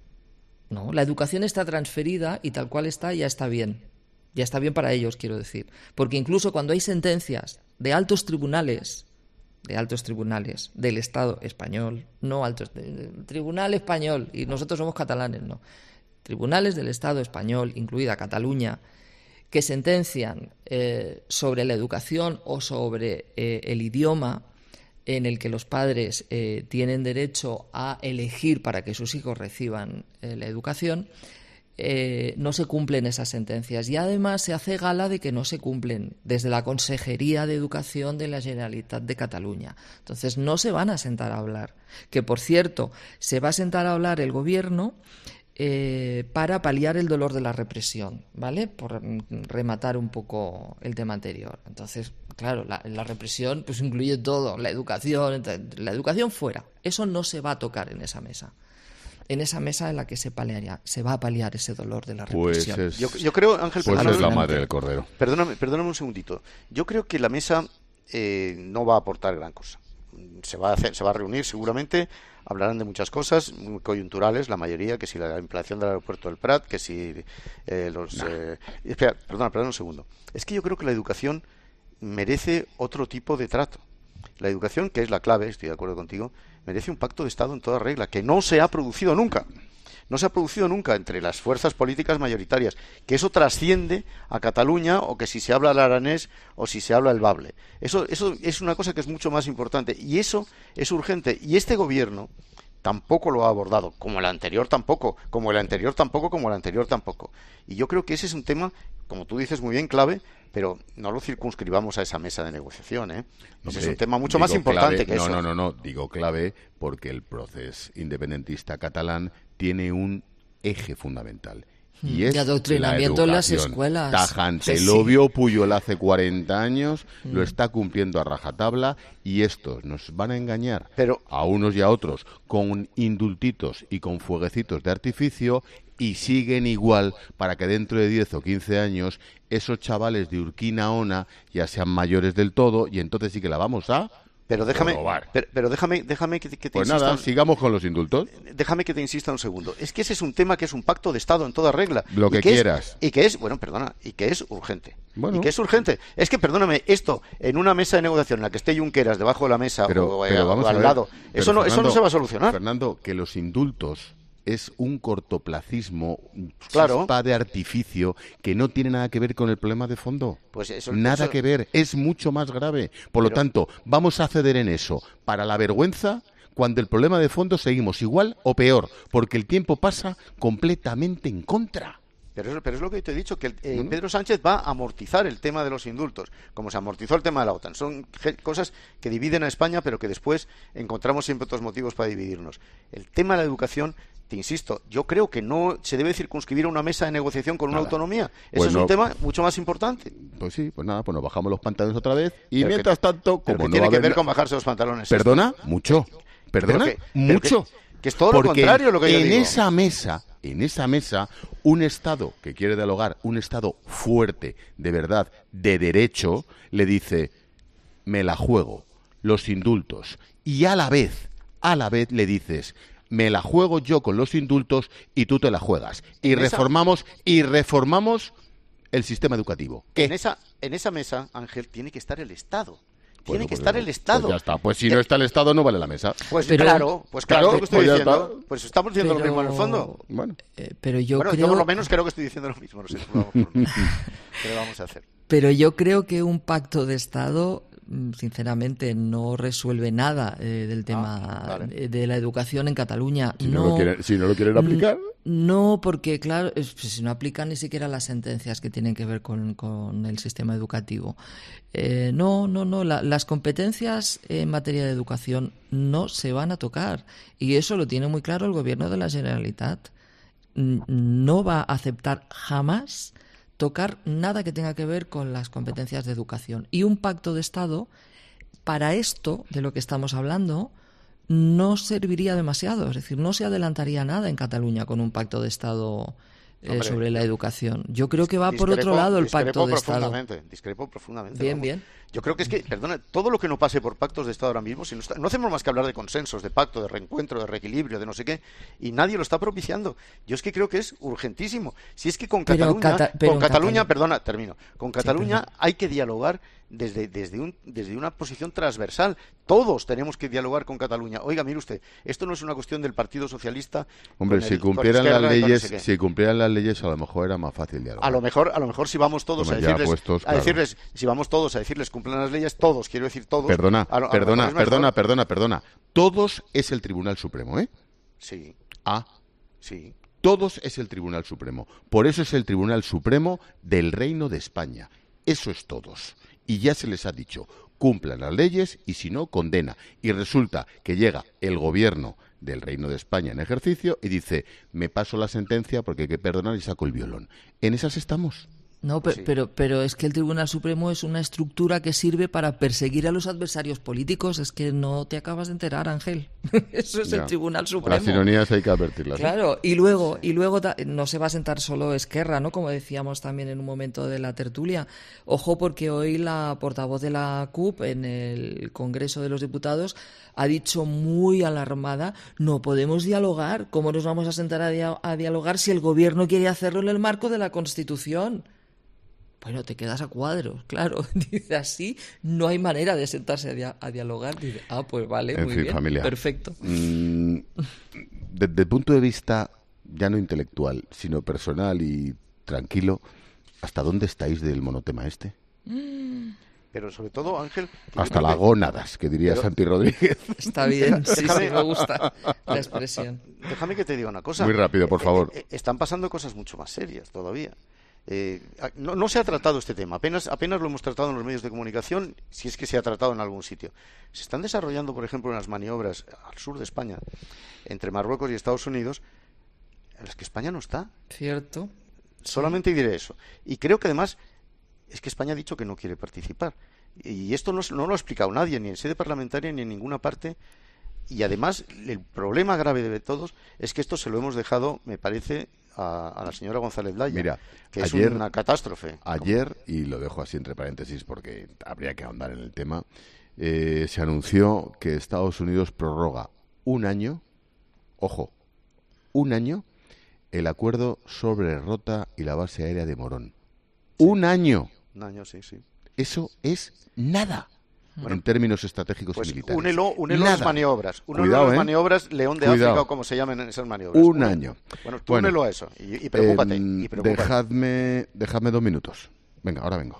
No, la educación está transferida y tal cual está ya está bien. Ya está bien para ellos, quiero decir. Porque incluso cuando hay sentencias de altos tribunales, de altos tribunales del Estado español, no altos, tribunal español, y nosotros somos catalanes, no. Tribunales del Estado español, incluida Cataluña, que sentencian eh, sobre la educación o sobre eh, el idioma en el que los padres eh, tienen derecho a elegir para que sus hijos reciban eh, la educación, eh, no se cumplen esas sentencias. Y además se hace gala de que no se cumplen desde la Consejería de Educación de la Generalitat de Cataluña. Entonces no se van a sentar a hablar. Que, por cierto, se va a sentar a hablar el Gobierno eh, para paliar el dolor de la represión, ¿vale? Por rematar un poco el tema anterior. Entonces, claro, la, la represión pues incluye todo, la educación, la educación fuera. Eso no se va a tocar en esa mesa. En esa mesa en la que se paliaría, se va a paliar ese dolor de la represión. Pues es, yo, yo creo, Ángel, pues es la madre del cordero. Perdóname, perdóname un segundito. Yo creo que la mesa eh, no va a aportar gran cosa. Se va a hacer, se va a reunir seguramente, hablarán de muchas cosas muy coyunturales, la mayoría, que si la ampliación del aeropuerto del Prat, que si eh, los... Nah. Eh, espera, perdona, perdona un segundo. Es que yo creo que la educación merece otro tipo de trato. La educación, que es la clave, estoy de acuerdo contigo, merece un pacto de Estado en toda regla, que no se ha producido nunca. No se ha producido nunca entre las fuerzas políticas mayoritarias, que eso trasciende a Cataluña, o que si se habla el aranés o si se habla el bable. Eso, eso es una cosa que es mucho más importante, y eso es urgente. Y este gobierno tampoco lo ha abordado, como el anterior tampoco, como el anterior tampoco, como el anterior tampoco. Y yo creo que ese es un tema, como tú dices, muy bien clave, pero no lo circunscribamos a esa mesa de negociación, ¿eh? Ese Hombre, es un tema mucho más importante clave, que no, eso. No, no, no, digo clave porque el proceso independentista catalán tiene un eje fundamental. Y es de adoctrinamiento la en las escuelas. Tajante. Sí, Lo sí. vio Puyol hace cuarenta años, Mm. lo está cumpliendo a rajatabla, y estos nos van a engañar Pero, a unos y a otros con indultitos y con fueguecitos de artificio, y siguen igual para que dentro de diez o quince años esos chavales de Urquinaona ya sean mayores del todo, y entonces sí que la vamos a... Pero déjame, probar. pero, pero déjame, déjame que, que te Pues insista. nada, un- sigamos con los indultos. Déjame que te insista un segundo. Es que ese es un tema que es un pacto de Estado en toda regla. Lo Y que es- quieras. y que es, bueno, perdona, y que es urgente. Bueno. Y que es urgente. Es que, perdóname, esto, en una mesa de negociación en la que esté Junqueras debajo de la mesa Pero, o, eh, pero o vamos a al ver, lado, pero eso no, eso no Fernando, se va a solucionar. Fernando, que los indultos es un cortoplacismo, un Claro. chispa de artificio que no tiene nada que ver con el problema de fondo. Pues eso- nada eso- que ver, es mucho más grave. Por lo Pero- tanto, vamos a ceder en eso para la vergüenza, cuando el problema de fondo seguimos igual o peor, porque el tiempo pasa completamente en contra. Pero es, pero es lo que te he dicho, que el- eh, Pedro Sánchez va a amortizar el tema de los indultos, como se amortizó el tema de la OTAN. Son ge- cosas que dividen a España, pero que después encontramos siempre otros motivos para dividirnos. El tema de la educación, te insisto, yo creo que no se debe circunscribir a una mesa de negociación con una Nada. autonomía. Eso Pues es no. un tema mucho más importante. Pues sí, pues nada, pues nos bajamos los pantalones otra vez, y Pero mientras que- tanto, pero como que no tiene va a que haber ver con na- bajarse los pantalones. ¿Perdona? Mucho. ¿Perdona? Pero que- pero Mucho. que- que es todo lo Porque contrario lo que yo en digo. esa mesa, en esa mesa, un Estado que quiere dialogar, un Estado fuerte, de verdad, de derecho, le dice, me la juego, los indultos, y a la vez, a la vez le dices, me la juego yo con los indultos y tú te la juegas. Y En esa- reformamos, y reformamos el sistema educativo. ¿Qué? En esa, en esa mesa, Ángel, tiene que estar el Estado. Tiene Bueno, que pues estar ya- el Estado. Pues ya está. Pues si no está el Estado, no vale la mesa. Pues Pero- claro, pues claro, Claro, lo que estoy pues ya diciendo. está. Pues estamos diciendo lo Pero- mismo en el fondo. Bueno, Eh, pero yo bueno, creo... yo por lo menos creo que estoy diciendo lo mismo. No sé, vamos por- ¿qué le vamos a hacer? Pero yo creo que un pacto de Estado sinceramente, no resuelve nada eh, del tema ah, vale. de, de la educación en Cataluña. Si no, no, lo, quieren, si no lo quieren aplicar... No, porque, claro, es, pues, si no aplican ni siquiera las sentencias que tienen que ver con, con el sistema educativo. Eh, no, no, no. La, las competencias en materia de educación no se van a tocar. Y eso lo tiene muy claro el Gobierno de la Generalitat. No va a aceptar jamás tocar nada que tenga que ver con las competencias de educación. Y un pacto de Estado, para esto de lo que estamos hablando, no serviría demasiado. Es decir, no se adelantaría nada en Cataluña con un pacto de Estado eh, Hombre, sobre la educación. Yo creo que va discrepo, por otro lado el pacto de Estado. Discrepo profundamente. Bien, vamos. bien. Yo creo que es que, perdona, todo lo que no pase por pactos de Estado ahora mismo, si no, está, no hacemos más que hablar de consensos, de pacto, de reencuentro, de reequilibrio, de no sé qué, y nadie lo está propiciando. Yo es que creo que es urgentísimo. Si es que con pero Cataluña, Cata, con Cataluña, Cataluña, perdona, termino, con Cataluña sí, hay que dialogar desde, desde, un, desde una posición transversal. Todos tenemos que dialogar con Cataluña. Oiga, mire usted, esto no es una cuestión del Partido Socialista. Hombre, si el, cumplieran las leyes, no sé si cumplieran las leyes, a lo mejor era más fácil dialogar. A lo mejor, a lo mejor si vamos todos a decirles, puestos, claro. a decirles, si vamos todos a decirles cumplan las leyes, todos, quiero decir todos. Perdona, a lo, a perdona, perdona, perdona, perdona. Todos es el Tribunal Supremo, ¿eh? Sí. Ah. Sí. Todos es el Tribunal Supremo. Por eso es el Tribunal Supremo del Reino de España. Eso es todos. Y ya se les ha dicho, cumplan las leyes y si no, condena. Y resulta que llega el gobierno del Reino de España en ejercicio y dice, me paso la sentencia porque hay que perdonar y saco el violón. En esas estamos. No, pero, sí. pero, pero es que el Tribunal Supremo es una estructura que sirve para perseguir a los adversarios políticos. Es que no te acabas de enterar, Ángel. Eso es ya. El Tribunal Supremo. Las ironías hay que advertirlas. Claro, y luego, y luego no se va a sentar solo Esquerra, ¿no? Como decíamos también en un momento de la tertulia. Ojo, porque hoy la portavoz de la C U P en el Congreso de los Diputados ha dicho muy alarmada, no podemos dialogar. ¿Cómo nos vamos a sentar a, dia- a dialogar si el Gobierno quiere hacerlo en el marco de la Constitución? Bueno, te quedas a cuadros, claro. Dice así, no hay manera de sentarse a, dia- a dialogar. Dice, ah, pues vale, en muy fin, bien, familia. perfecto. Mm, desde el punto de vista ya no intelectual, sino personal y tranquilo, ¿hasta dónde estáis del monotema este? Mm. Pero sobre todo, Ángel... Hasta las gónadas, que diría pero... Santi Rodríguez. Está bien, sí, déjame... sí, me gusta la expresión. Déjame que te diga una cosa. Muy rápido, por favor. Eh, eh, están pasando cosas mucho más serias todavía. Eh, no, no se ha tratado este tema, apenas, apenas lo hemos tratado en los medios de comunicación, si es que se ha tratado en algún sitio. Se están desarrollando, por ejemplo, unas maniobras al sur de España, entre Marruecos y Estados Unidos, en las que España no está. Cierto. Solamente diré eso. Y creo que además es que España ha dicho que no quiere participar. Y esto no, no lo ha explicado nadie, ni en sede parlamentaria, ni en ninguna parte. Y además, el problema grave de todos es que esto se lo hemos dejado, me parece, a, a la señora González Laya, Mira, que ayer, es una catástrofe. Ayer, y lo dejo así entre paréntesis porque habría que ahondar en el tema, eh, se anunció que Estados Unidos prorroga un año, ojo, un año, el acuerdo sobre Rota y la base aérea de Morón. Sí. Un año. Un año, sí, sí. Eso es nada. Bueno, en términos estratégicos pues y militares. Únelo, únelo las maniobras. Únelo Cuidado, las ¿eh? maniobras León de Cuidado. África o como se llamen esas maniobras. Un Únelo. año. Bueno, tú bueno, únelo a eso y, y preocúpate. Eh, y preocúpate. Dejadme, dejadme dos minutos. Venga, ahora vengo.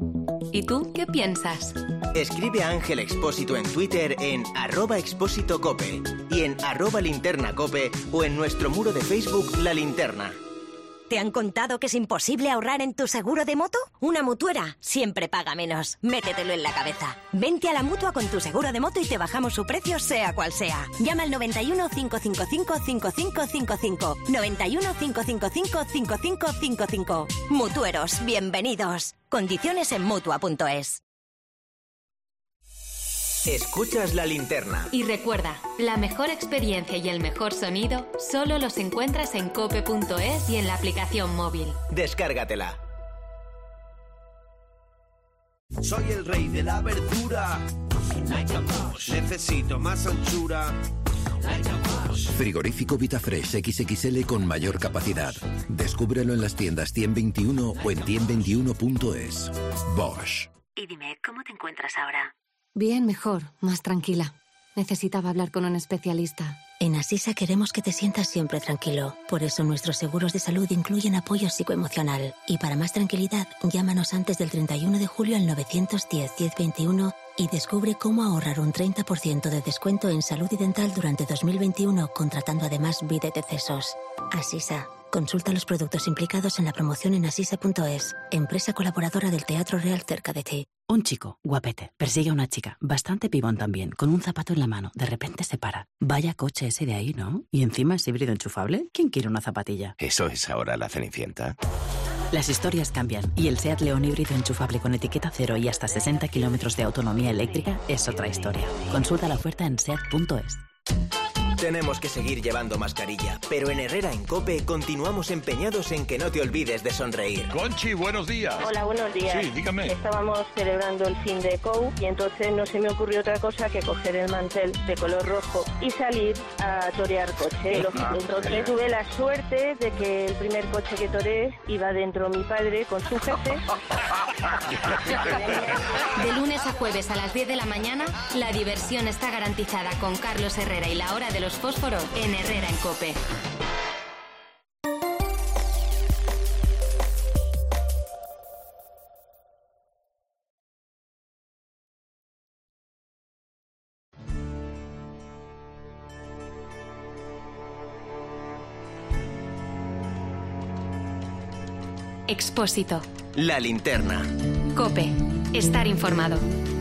¿Y tú qué piensas? Escribe a Ángel Expósito en Twitter en arroba expósito cope y en arroba linterna cope o en nuestro muro de Facebook La Linterna. ¿Te han contado que es imposible ahorrar en tu seguro de moto? Una mutuera siempre paga menos. Métetelo en la cabeza. Vente a la Mutua con tu seguro de moto y te bajamos su precio sea cual sea. Llama al noventa y uno, cinco cinco cinco, cinco cinco cinco cinco. noventa y uno, cinco cinco cinco, cinco cinco cinco cinco. Mutueros, bienvenidos. Condiciones en Mutua punto es. Escuchas La Linterna. Y recuerda, la mejor experiencia y el mejor sonido solo los encuentras en cope punto es y en la aplicación móvil. Descárgatela. Soy el rey de la verdura. Necesito más anchura. Frigorífico Vitafresh equis equis ele con mayor capacidad. Descúbrelo en las tiendas ciento veintiuno o en ciento veintiuno punto es. Bosch. Y dime, ¿cómo te encuentras ahora? Bien, mejor, más tranquila. Necesitaba hablar con un especialista. En Asisa queremos que te sientas siempre tranquilo. Por eso nuestros seguros de salud incluyen apoyo psicoemocional. Y para más tranquilidad, llámanos antes del treinta y uno de julio al novecientos diez, diez veintiuno Y descubre cómo ahorrar un treinta por ciento de descuento en salud y dental durante dos mil veintiuno contratando además Bidet de Cesos. Asisa. Consulta los productos implicados en la promoción en asisa punto es, empresa colaboradora del Teatro Real cerca de ti. Un chico, guapete, persigue a una chica, bastante pibón también, con un zapato en la mano. De repente se para. Vaya coche ese de ahí, ¿no? Y encima es híbrido enchufable. ¿Quién quiere una zapatilla? ¿Eso es ahora la Cenicienta? Las historias cambian y el SEAT León híbrido enchufable con etiqueta cero y hasta sesenta kilómetros de autonomía eléctrica es otra historia. Consulta la oferta en seat punto es. Tenemos que seguir llevando mascarilla, pero en Herrera en COPE continuamos empeñados en que no te olvides de sonreír. Conchi, buenos días. Hola, buenos días. Sí, dígame. Estábamos celebrando el fin de C O U y entonces no se me ocurrió otra cosa que coger el mantel de color rojo y salir a torear coche. Entonces tuve la suerte de que el primer coche que toreé iba dentro mi padre con su jefe. De lunes a jueves a las diez de la mañana, la diversión está garantizada con Carlos Herrera y la hora de los fósforos en Herrera en COPE. Expósito. La linterna. COPE. Estar informado.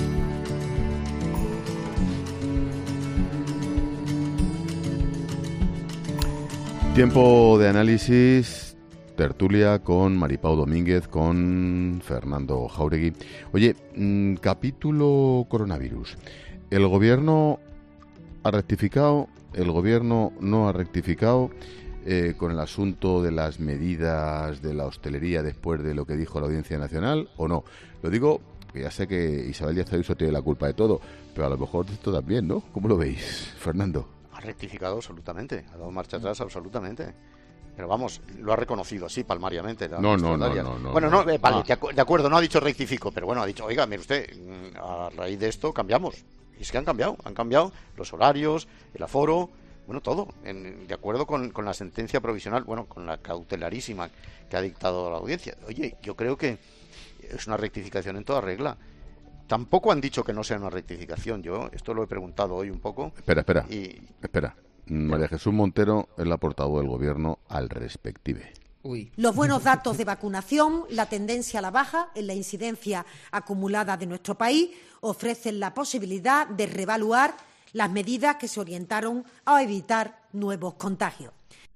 Tiempo de análisis, tertulia con Maripau Domínguez, con Fernando Jáuregui. Oye, mmm, capítulo coronavirus. ¿El gobierno ha rectificado? ¿El gobierno no ha rectificado eh, con el asunto de las medidas de la hostelería después de lo que dijo la Audiencia Nacional o no? Lo digo porque ya sé que Isabel Díaz Ayuso tiene la culpa de todo, pero a lo mejor de esto también, ¿no? ¿Cómo lo veis, Fernando? Ha rectificado absolutamente, ha dado marcha atrás absolutamente. Pero vamos, lo ha reconocido así palmariamente. No, no, no, no, no. Bueno, no, eh, vale, ah. de, acu- de acuerdo, no ha dicho rectifico, pero bueno, ha dicho, oiga, mire usted, a raíz de esto cambiamos. Y es que han cambiado, han cambiado los horarios, el aforo, bueno, todo, en, de acuerdo con, con la sentencia provisional, bueno, con la cautelarísima que ha dictado la audiencia. Oye, yo creo que es una rectificación en toda regla. Tampoco han dicho que no sea una rectificación. Yo esto lo he preguntado hoy un poco. Espera, espera, y... espera. María Jesús Montero es la portavoz del Gobierno al respective. Uy. Los buenos datos de vacunación, la tendencia a la baja en la incidencia acumulada de nuestro país ofrecen la posibilidad de reevaluar las medidas que se orientaron a evitar nuevos contagios.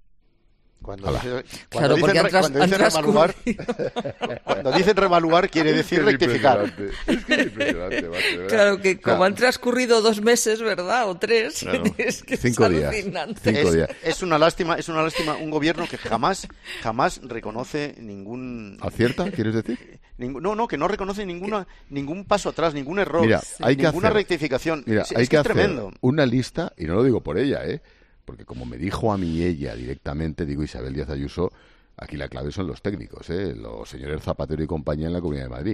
Cuando, dice, claro, cuando, dicen, tras, cuando, dicen revaluar, cuando dicen revaluar quiere decir es rectificar. Es que es impresionante, macho, ¿verdad? Claro que como claro. han transcurrido dos meses, ¿verdad? O tres. Claro. Es que Cinco es días. alucinante. Cinco es, días. es una lástima, es una lástima un gobierno que jamás, jamás reconoce ningún. ¿Acierta, quieres decir? Ningún, no, no, que no reconoce ninguna, ningún paso atrás, ningún error, Mira, hay que ninguna hacer, rectificación. Mira, es, hay es que, que hacer es tremendo. una lista, y no lo digo por ella, ¿eh? Porque como me dijo a mí ella directamente, digo Isabel Díaz Ayuso, aquí la clave son los técnicos, ¿eh? Los señores Zapatero y compañía en la Comunidad de Madrid.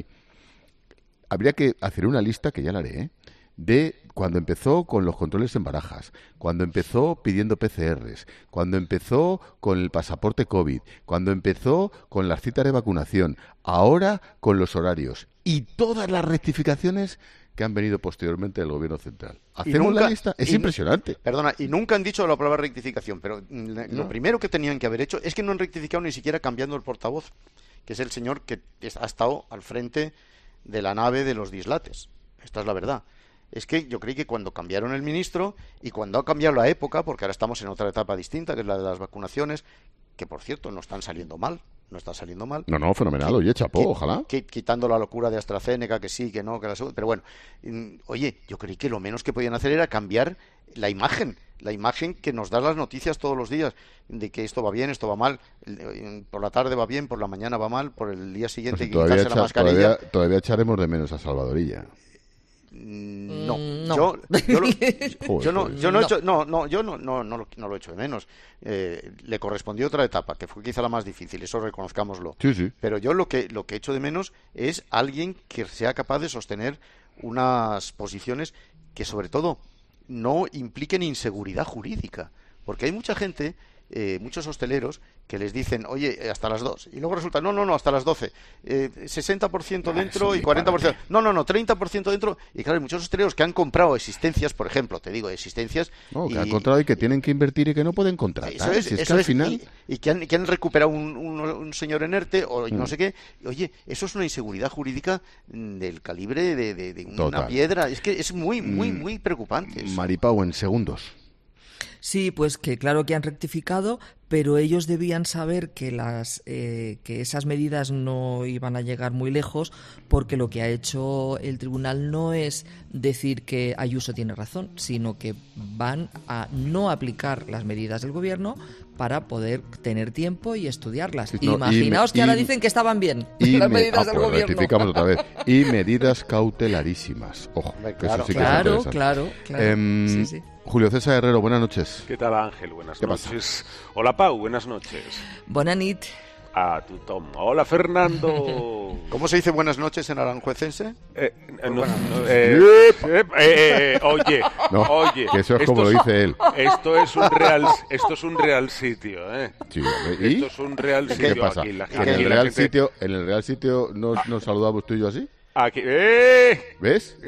Habría que hacer una lista, que ya la haré, ¿eh? De cuando empezó con los controles en Barajas, cuando empezó pidiendo P C Rs, cuando empezó con el pasaporte COVID, cuando empezó con las citas de vacunación, ahora con los horarios y todas las rectificaciones que han venido posteriormente del Gobierno Central. ¿Hacemos nunca, la lista? Es y, impresionante. Perdona, y nunca han dicho la palabra rectificación, pero lo no. primero que tenían que haber hecho es que no han rectificado ni siquiera cambiando el portavoz, que es el señor que ha estado al frente de la nave de los dislates. Esta es la verdad. Es que yo creí que cuando cambiaron el ministro y cuando ha cambiado la época, porque ahora estamos en otra etapa distinta, que es la de las vacunaciones, que por cierto no están saliendo mal, no está saliendo mal. No, no, fenomenal, oye, chapó, Qu- ojalá. qu- Quitando la locura de AstraZeneca, que sí, que no, que la segunda, pero bueno, oye, yo creí que lo menos que podían hacer era cambiar la imagen, la imagen que nos da las noticias todos los días, de que esto va bien, esto va mal, por la tarde va bien, por la mañana va mal, por el día siguiente Pues hay si que todavía, quitarse echa, la mascarilla. todavía, todavía echaremos de menos a Salvadorilla. No, no. yo, yo, lo, Joder, yo no, joder. yo no, he No. hecho, no, no, yo no, no, no, lo- no lo he hecho de menos. Eh, le correspondió otra etapa que fue quizá la más difícil, eso reconozcámoslo. Sí, sí. Pero yo lo que lo que he hecho de menos es alguien que sea capaz de sostener unas posiciones que sobre todo no impliquen inseguridad jurídica, porque hay mucha gente eh, muchos hosteleros que les dicen, oye, hasta las dos, y luego resulta, no, no, no, hasta las doce, eh, sesenta por ciento dentro y cuarenta por ciento, no, no, no, treinta por ciento dentro, y claro, hay muchos hosteleros que han comprado existencias, por ejemplo, te digo, existencias... No, que y, han comprado y que tienen que invertir y que no pueden contratar. Eso es, si es eso que al es, final... y, y que, han, que han recuperado un, un, un señor en ERTE, o no Mm. sé qué, oye, eso es una inseguridad jurídica del calibre de, de, de una Total. piedra, es que es muy, muy, Mm. muy preocupante eso. Maripau, en segundos. Sí, pues que claro que han rectificado, pero ellos debían saber que las eh, que esas medidas no iban a llegar muy lejos, porque lo que ha hecho el tribunal no es decir que Ayuso tiene razón, sino que van a no aplicar las medidas del gobierno para poder tener tiempo y estudiarlas. Sí, no, Imaginaos y- que ahora y- dicen que estaban bien Y las me- medidas ah, del pues gobierno. rectificamos otra vez. Y medidas cautelarísimas. Ojo, que eso claro, sí que claro, es interesante. claro, claro. Em, Sí, sí. Julio César Herrero, buenas noches. ¿Qué tal, Ángel? Buenas ¿Qué pasa? noches. Hola, Pau, buenas noches. Buena nit. A tu Tom. Hola, Fernando. ¿Cómo se dice buenas noches en aranjuecense? Eh, eh, no, Buenas no, noches. eh, eh, eh, eh, oye, No, oye. que eso es esto como lo dice él. Esto es un real, esto es un real sitio, ¿eh? Sí, ¿y? Esto es un real ¿Qué sitio. pasa? Aquí la, ¿En aquí el la Real gente- Sitio, en el Real Sitio nos, nos saludamos tú y yo así? Aquí, ¡eh! ¿Ves?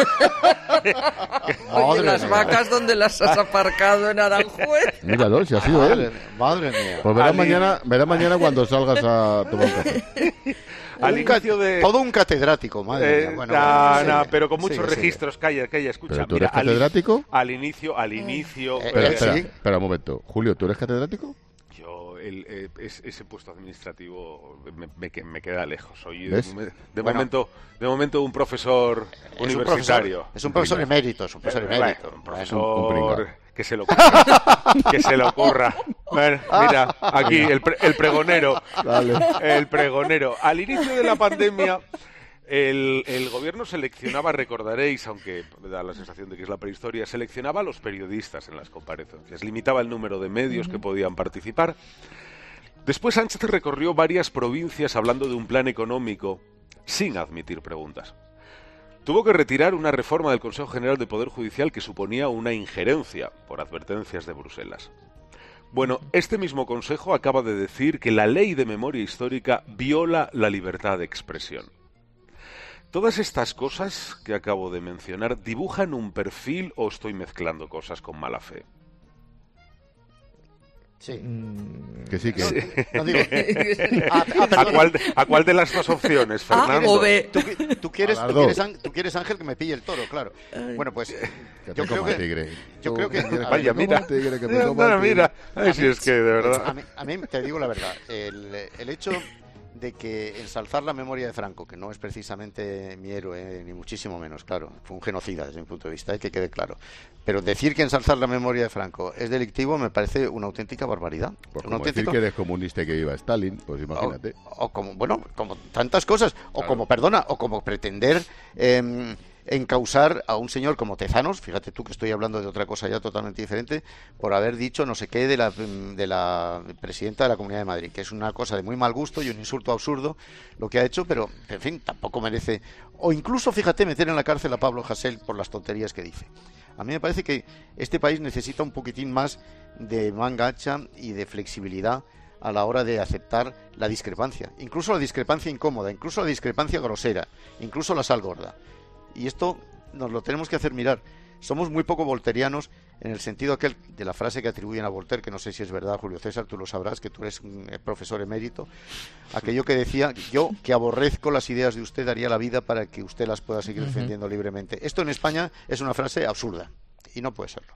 Oye, las vacas, ¿dónde las has aparcado en Aranjuez? Míralo, si ha sido Madre, él. madre mía. Pues verás Ali- mañana, verás mañana cuando salgas a tomar un café. Al Un inicio ca- de... Todo un catedrático, madre Eh, mía. Bueno, nah, bueno, nah, sigue, pero con muchos sigue, sigue. registros. Calla, calla, escucha. ¿Pero tú Mira, eres al- catedrático? Al, inicio, al inicio... Eh, Espera, eh, espera, sí. espera un momento. Julio, ¿tú eres catedrático? Yo, el, eh, es- ese puesto administrativo me, me que- me queda lejos. Soy de, ¿Ves? de Bueno. momento de momento un profesor Es un universitario. profesor, es un profesor emérito, es un profesor Eh, bueno, emérito. un profesor Un pringao. que se lo ocurra. que se le ocurra. Bueno, mira, aquí el, pre- el pregonero. Dale. El pregonero. Al inicio de la pandemia, el, el gobierno seleccionaba, recordaréis, aunque da la sensación de que es la prehistoria, seleccionaba a los periodistas en las comparecencias, limitaba el número de medios que podían participar. Después Sánchez recorrió varias provincias hablando de un plan económico sin admitir preguntas. Tuvo que retirar una reforma del Consejo General de Poder Judicial que suponía una injerencia por advertencias de Bruselas. Bueno, este mismo Consejo acaba de decir que la ley de memoria histórica viola la libertad de expresión. ¿Todas estas cosas que acabo de mencionar dibujan un perfil o estoy mezclando cosas con mala fe? Sí. Que sí, que... No, no digo. ¿A, Ah, ah, perdón. cuál de, ¿A cuál de las dos opciones, A Fernando? o B. Tú, qui- tú quieres, A las tú, dos. quieres, Án- tú quieres, Ángel, que me pille el toro, claro. Bueno, pues Que te yo creo coma que... tigre. yo Tú creo que- quieres que Vaya, me mira. coma tigre, que me Mira, coma tigre. mira. Ay, si es que, de A verdad. mí, a mí, te digo la verdad, el, el hecho de que ensalzar la memoria de Franco, que no es precisamente mi héroe, ni muchísimo menos, claro, fue un genocida desde mi punto de vista, hay que quede claro. Pero decir que ensalzar la memoria de Franco es delictivo me parece una auténtica barbaridad. Pues Un como decir auténtico- que eres comunista y que viva Stalin, pues imagínate. O, o como, bueno, como tantas cosas, o Claro. como, perdona, o como pretender eh, encausar a un señor como Tezanos, fíjate tú que estoy hablando de otra cosa ya totalmente diferente, por haber dicho no sé qué de la, de la presidenta de la Comunidad de Madrid, que es una cosa de muy mal gusto y un insulto absurdo lo que ha hecho, pero, en fin, tampoco merece, o incluso, fíjate, meter en la cárcel a Pablo Hasél por las tonterías que dice. A mí me parece que este país necesita un poquitín más de manga ancha y de flexibilidad a la hora de aceptar la discrepancia, incluso la discrepancia incómoda, incluso la discrepancia grosera, incluso la sal gorda. Y esto nos lo tenemos que hacer mirar. Somos muy poco volterianos en el sentido aquel de la frase que atribuyen a Voltaire, que no sé si es verdad, Julio César, tú lo sabrás, que tú eres un eh, profesor emérito, aquello que decía, yo que aborrezco las ideas de usted, daría la vida para que usted las pueda seguir Ujú. defendiendo libremente. Esto en España es una frase absurda y no puede serlo.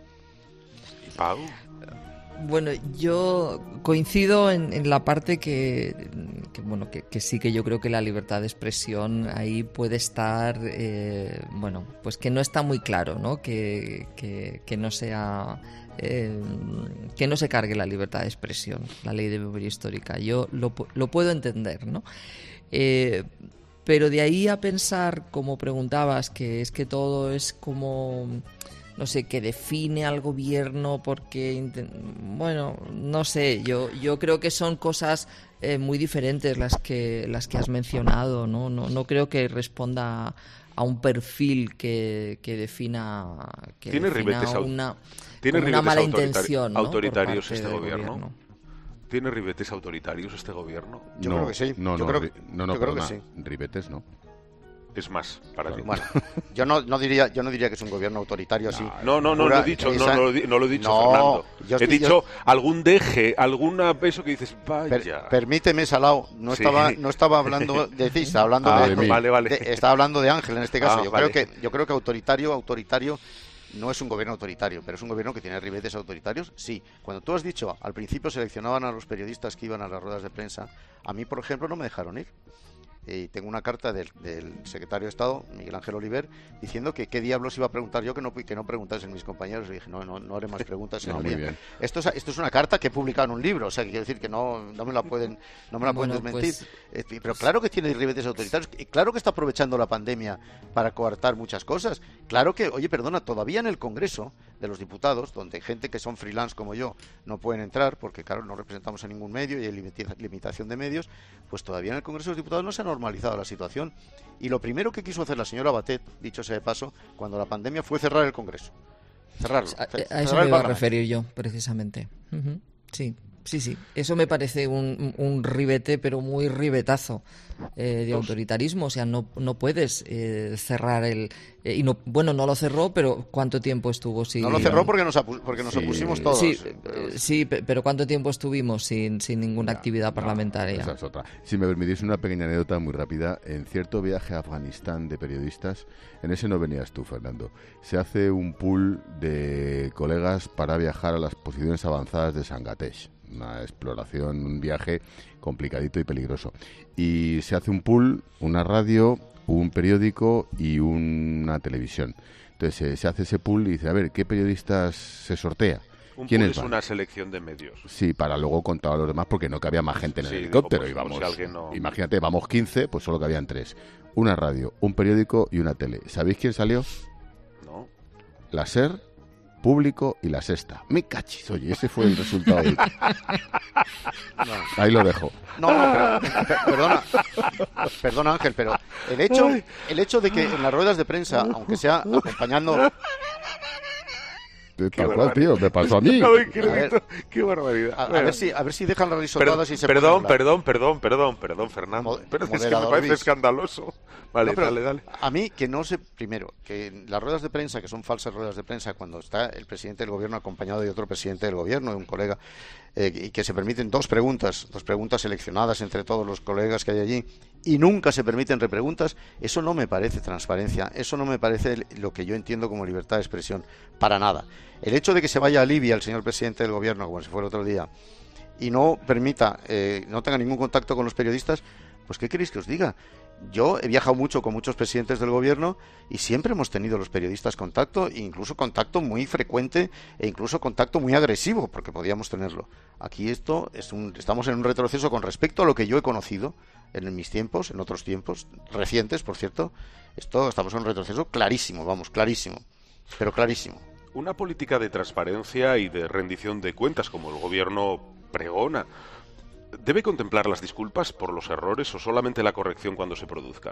¿Y Pau? Bueno, yo coincido en, en la parte que, que bueno, que, que sí que yo creo que la libertad de expresión ahí puede estar, eh, bueno, pues que no está muy claro, ¿no? Que, que, que no sea, eh, que no se cargue la libertad de expresión, la ley de memoria histórica. Yo lo, pu- lo puedo entender, ¿no? Eh, pero de ahí a pensar, como preguntabas, que es que todo es como, no sé, que define al gobierno porque, inten- bueno, no sé, yo yo creo que son cosas eh, muy diferentes las que las que has mencionado, ¿no? No, no creo que responda a un perfil que, que defina que ¿Tiene defina ribetes au- una ¿Tiene una ribetes mala autoritari- intención, ¿no? autoritarios por parte este del gobierno? gobierno. ¿Tiene ribetes autoritarios este gobierno? Yo no, creo que sí. No, Yo no, creo ri- que- no, no, yo creo que perdona, sí. ribetes no. Es más, para ti. Bueno, yo no, no diría yo no diría que es un gobierno autoritario así. No, no, no, Pura- no he dicho, no, esa- no, lo di- no lo he dicho, No, Fernando. yo He estoy- dicho yo- algún deje, alguna eso que dices, vaya. Per- permíteme, Salao, no Sí. estaba no estaba hablando de ti, estaba hablando Ah, de, de mí. Vale, vale. de- estaba hablando de Ángel en este caso. Ah, yo vale. creo que yo creo que autoritario, autoritario no es un gobierno autoritario, pero es un gobierno que tiene ribetes autoritarios, sí. Cuando tú has dicho, al principio seleccionaban a los periodistas que iban a las ruedas de prensa, a mí, por ejemplo, no me dejaron ir. Y tengo una carta del, del secretario de Estado, Miguel Ángel Oliver, diciendo que qué diablos iba a preguntar yo que no, que no preguntasen mis compañeros. Y dije, no, no, no haré más preguntas. No, señoría. muy bien. Esto, es, esto es una carta que he publicado en un libro, o sea, que quiero decir que no, no me la pueden, no me la pueden Bueno, desmentir. pues- Eh, Pero claro que tiene ribetes autoritarios, y claro que está aprovechando la pandemia para coartar muchas cosas. Claro que, oye, perdona, todavía en el Congreso de los Diputados, donde gente que son freelance como yo no pueden entrar, porque claro, no representamos a ningún medio y hay limita- limitación de medios, pues todavía en el Congreso de los Diputados no se ha normalizado la situación. Y lo primero que quiso hacer la señora Batet, dicho sea de paso, cuando la pandemia fue cerrar el Congreso. Cerrarlo. A, ce- a eso cerrar me el iba a Parlamento. referir yo, precisamente. Ujú. Sí, sí, sí. Eso me parece un, un ribete, pero muy ribetazo eh, de autoritarismo. O sea, no, no puedes eh, cerrar el... eh, y no, bueno, no lo cerró, pero ¿cuánto tiempo estuvo sin...? No lo cerró porque nos, apu- porque nos Sí, opusimos todos. Sí, eh, sí, pe- pero ¿cuánto tiempo estuvimos sin, sin ninguna actividad parlamentaria? Esa es otra. Si me permitís una pequeña anécdota muy rápida, en cierto viaje a Afganistán de periodistas, en ese no venías tú, Fernando, se hace un pool de colegas para viajar a las posiciones avanzadas de Sangatesh, una exploración, un viaje complicadito y peligroso. Y se hace un pool, una radio, un periódico y una televisión. Entonces eh, se hace ese pool y dice, a ver, ¿qué periodistas se sortea? Un ¿Quiénes pool es van? una selección de medios. Sí, para luego contar a los demás porque no cabía más gente en el Sí, helicóptero. digo, por- por íbamos, si alguien no- Imagínate, vamos quince, pues solo cabían tres. Una radio, un periódico y una tele. ¿Sabéis quién salió? No. La SER, Público y La Sexta. Me cachis, oye, ese fue el resultado. del- Ahí lo dejo. No, no, pero, per- perdona, perdona Ángel, pero el hecho, el hecho de que en las ruedas de prensa, aunque sea acompañando, Tal cual, tío, me pasó a mí. Ay, qué, A ver, bonito, qué barbaridad. a, a Bueno. ver si, a ver si dejan las risotadas Per- y se perdón, ponen a hablar. perdón, perdón, perdón, perdón, Fernando. Pero es que me moderador parece bis. escandaloso. Vale, No, pero dale, dale. A mí, que no sé, primero, que en las ruedas de prensa, que son falsas ruedas de prensa, cuando está el presidente del gobierno acompañado de otro presidente del gobierno, de un colega, eh, y que se permiten dos preguntas, dos preguntas seleccionadas entre todos los colegas que hay allí, y nunca se permiten repreguntas, eso no me parece transparencia, eso no me parece lo que yo entiendo como libertad de expresión, para nada. El hecho de que se vaya a Libia el señor presidente del gobierno, como se fue el otro día, y no permita, eh, no tenga ningún contacto con los periodistas, pues ¿qué queréis que os diga? Yo he viajado mucho con muchos presidentes del gobierno y siempre hemos tenido los periodistas contacto, e incluso contacto muy frecuente e incluso contacto muy agresivo, porque podíamos tenerlo. Aquí esto es un, estamos en un retroceso con respecto a lo que yo he conocido en mis tiempos, en otros tiempos recientes, por cierto. Esto estamos en un retroceso clarísimo, vamos, clarísimo, pero clarísimo. Una política de transparencia y de rendición de cuentas, como el gobierno pregona, ¿debe contemplar las disculpas por los errores o solamente la corrección cuando se produzcan?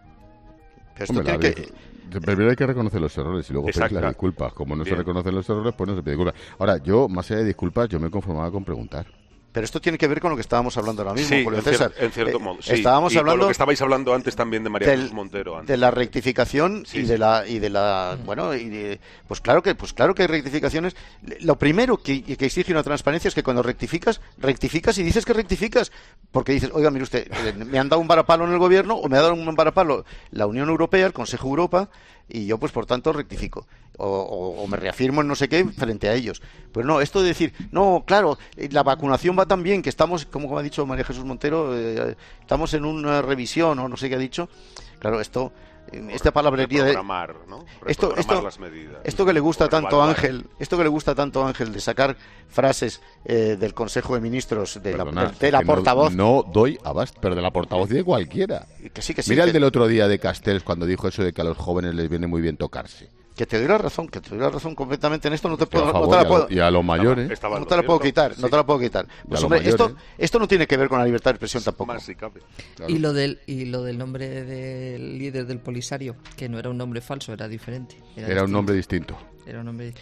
Hombre, la tiene vez- Primero hay que reconocer los errores y luego pedir Exacto. las disculpas. Como no Bien. se reconocen los errores, pues no se pide disculpas. Ahora, yo, más allá de disculpas, yo me conformaba con preguntar. Pero esto tiene que ver con lo que estábamos hablando ahora mismo, Sí, Julio en, César. cier- en cierto Eh, modo. Sí. Estábamos y con hablando lo que estabais hablando antes también de María del- Jesús Montero. Antes. de la rectificación Sí, y sí. de la y de la bueno y de- pues claro que pues claro que hay rectificaciones. Lo primero que, que exige una transparencia es que cuando rectificas rectificas y dices que rectificas, porque dices, oiga, mire usted, eh, me han dado un varapalo en el gobierno o me ha dado un varapalo la Unión Europea, el Consejo de Europa, y yo pues por tanto rectifico o, o- o me reafirmo en no sé qué frente a ellos. Pues no, esto de decir, no, claro, eh, la vacunación va tan bien que estamos, como, como ha dicho María Jesús Montero, eh, estamos en una revisión o no sé qué ha dicho. Claro, esto, eh, esta palabrería de... Reprogramar, ¿no? Esto, Reprogramar esto, las medidas. esto que le gusta O tanto a reevaluar. Ángel, esto que le gusta tanto a Ángel de sacar frases eh, del Consejo de Ministros de Perdona, la, de la que no- portavoz. No, doy abasto, pero de la portavoz de cualquiera. Que sí, que sí, Mira que- el del otro día de Castells cuando dijo eso de que a los jóvenes les viene muy bien tocarse. Que te doy la razón, que te doy la razón completamente en esto, no te Estoy a puedo, no favor, te la y a puedo, lo- y a los mayores. Estaba en no lo te la puedo cierto, quitar, no sí. te la puedo quitar. Pues los hombre, esto, mayores. esto no tiene que ver con la libertad de expresión tampoco. Más si cabe. Y lo del y lo del nombre del líder del Polisario, que no era un nombre falso, era diferente. Era un distinto. nombre distinto. Era un nombre distinto.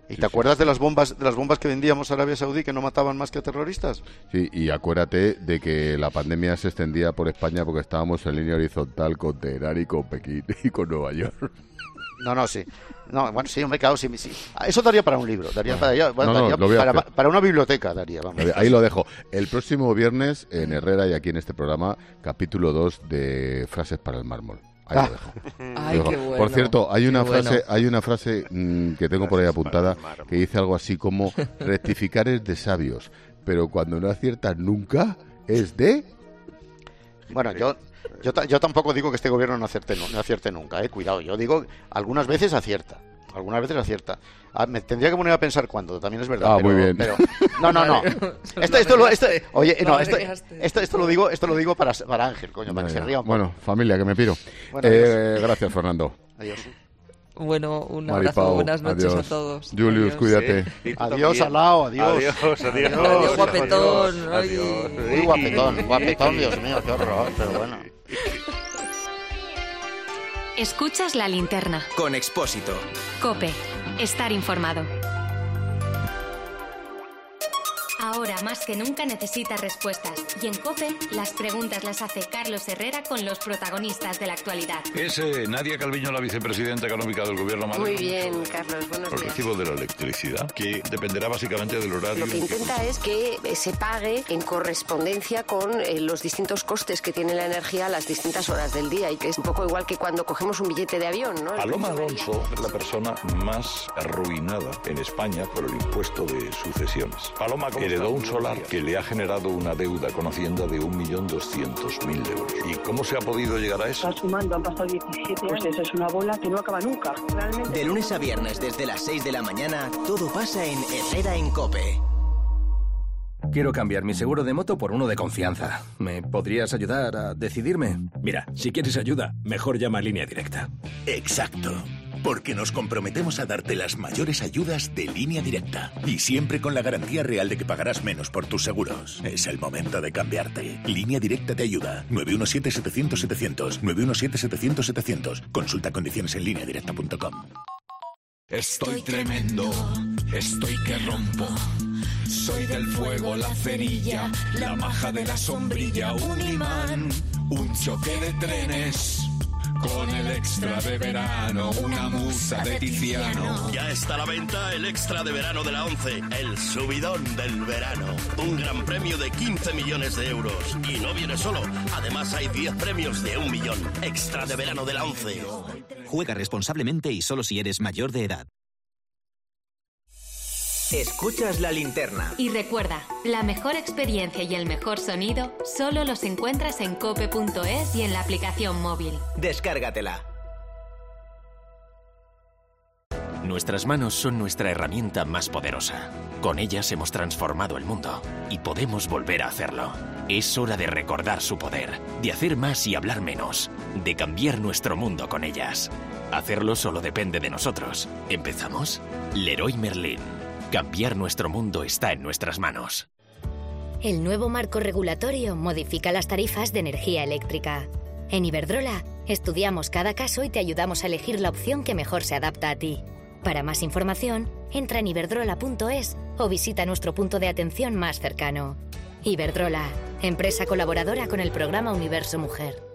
¿Y te acuerdas de las bombas de las bombas que vendíamos a Arabia Saudí que no mataban más que a terroristas? Sí, y acuérdate de que la pandemia se extendía por España porque estábamos en línea horizontal con Teherán y con Pekín y con Nueva York. No, no, sí. No, bueno, sí, me cago, sí, sí. Eso daría para un libro, daría, para, bueno, no, no, daría para, para una biblioteca, daría. Vamos. Ahí lo dejo. El próximo viernes en Herrera y aquí en este programa, capítulo dos de Frases para el Mármol. Ahí ah. lo dejo. Ay, qué bueno. Por cierto, hay una qué frase, bueno. hay una frase mmm, que tengo por ahí apuntada que dice algo así como rectificar es de sabios, pero cuando no aciertas nunca es de... Bueno, yo yo, yo tampoco digo que este gobierno no acierte, no, no acierte nunca, eh, cuidado. Yo digo, algunas veces acierta. Algunas veces acierta. Ah, me tendría que poner a pensar cuándo, también es verdad. Ah, pero, muy bien. Pero, no, no, no. Esto, esto, lo, esto, oye, no, esto, esto, esto lo digo, esto lo digo para, para Ángel, coño, para no, que se ría un poco. Bueno, familia, que me piro. Bueno, eh, gracias, Fernando. Adiós. Bueno, un Maripau, abrazo, buenas noches adiós. a todos. Julius, adiós. cuídate. Sí, adiós, Alao, adiós. Adiós, adiós. Adiós, guapetón. Adiós. Muy guapetón, guapetón, Dios mío, qué horror, pero bueno. Escuchas La Linterna. Con Expósito. COPE. Estar informado. Ahora más que nunca necesitas respuestas. Y en COPE, las preguntas las hace Carlos Herrera con los protagonistas de la actualidad. Es eh, Nadia Calviño, la vicepresidenta económica del Gobierno Madrid. Muy bien, Carlos, buenos días. El recibo de la electricidad, que dependerá básicamente del horario. Lo que intenta es que se pague en correspondencia con eh, los distintos costes que tiene la energía a las distintas horas del día, y que es un poco igual que cuando cogemos un billete de avión, ¿no? Paloma Alonso es la persona más arruinada en España por el impuesto de sucesiones. Paloma heredó un solar que le ha generado una deuda con Hacienda de un millón doscientos mil euros. ¿Y cómo se ha podido llegar a eso? Está sumando, han pasado diecisiete años. Pues eso es una bola que no acaba nunca. Realmente. De lunes a viernes desde las seis de la mañana, todo pasa en Herrera en COPE. Quiero cambiar mi seguro de moto por uno de confianza. ¿Me podrías ayudar a decidirme? Mira, si quieres ayuda, mejor llama a Línea Directa. Exacto. Porque nos comprometemos a darte las mayores ayudas de Línea Directa. Y siempre con la garantía real de que pagarás menos por tus seguros. Es el momento de cambiarte. Línea Directa te ayuda. nueve uno siete, setecientos, setecientos. nueve uno siete, setecientos, setecientos. Consulta condiciones en línea directa punto com. Estoy tremendo, estoy que rompo. Soy del fuego, la cerilla, la maja de la sombrilla, un imán, un choque de trenes. Con el extra de verano, una musa de Tiziano. Ya está a la venta el extra de verano de la ONCE, el subidón del verano. Un gran premio de quince millones de euros. Y no viene solo, además hay diez premios de un millón. Extra de verano de la ONCE. Juega responsablemente y solo si eres mayor de edad. Escuchas La Linterna. Y recuerda, la mejor experiencia y el mejor sonido solo los encuentras en cope punto es y en la aplicación móvil. Descárgatela. Nuestras manos son nuestra herramienta más poderosa. Con ellas hemos transformado el mundo y podemos volver a hacerlo. Es hora de recordar su poder, de hacer más y hablar menos, de cambiar nuestro mundo con ellas. Hacerlo solo depende de nosotros. ¿Empezamos? Leroy Merlin. Cambiar nuestro mundo está en nuestras manos. El nuevo marco regulatorio modifica las tarifas de energía eléctrica. En Iberdrola, estudiamos cada caso y te ayudamos a elegir la opción que mejor se adapta a ti. Para más información, entra en iberdrola punto es o visita nuestro punto de atención más cercano. Iberdrola, empresa colaboradora con el programa Universo Mujer.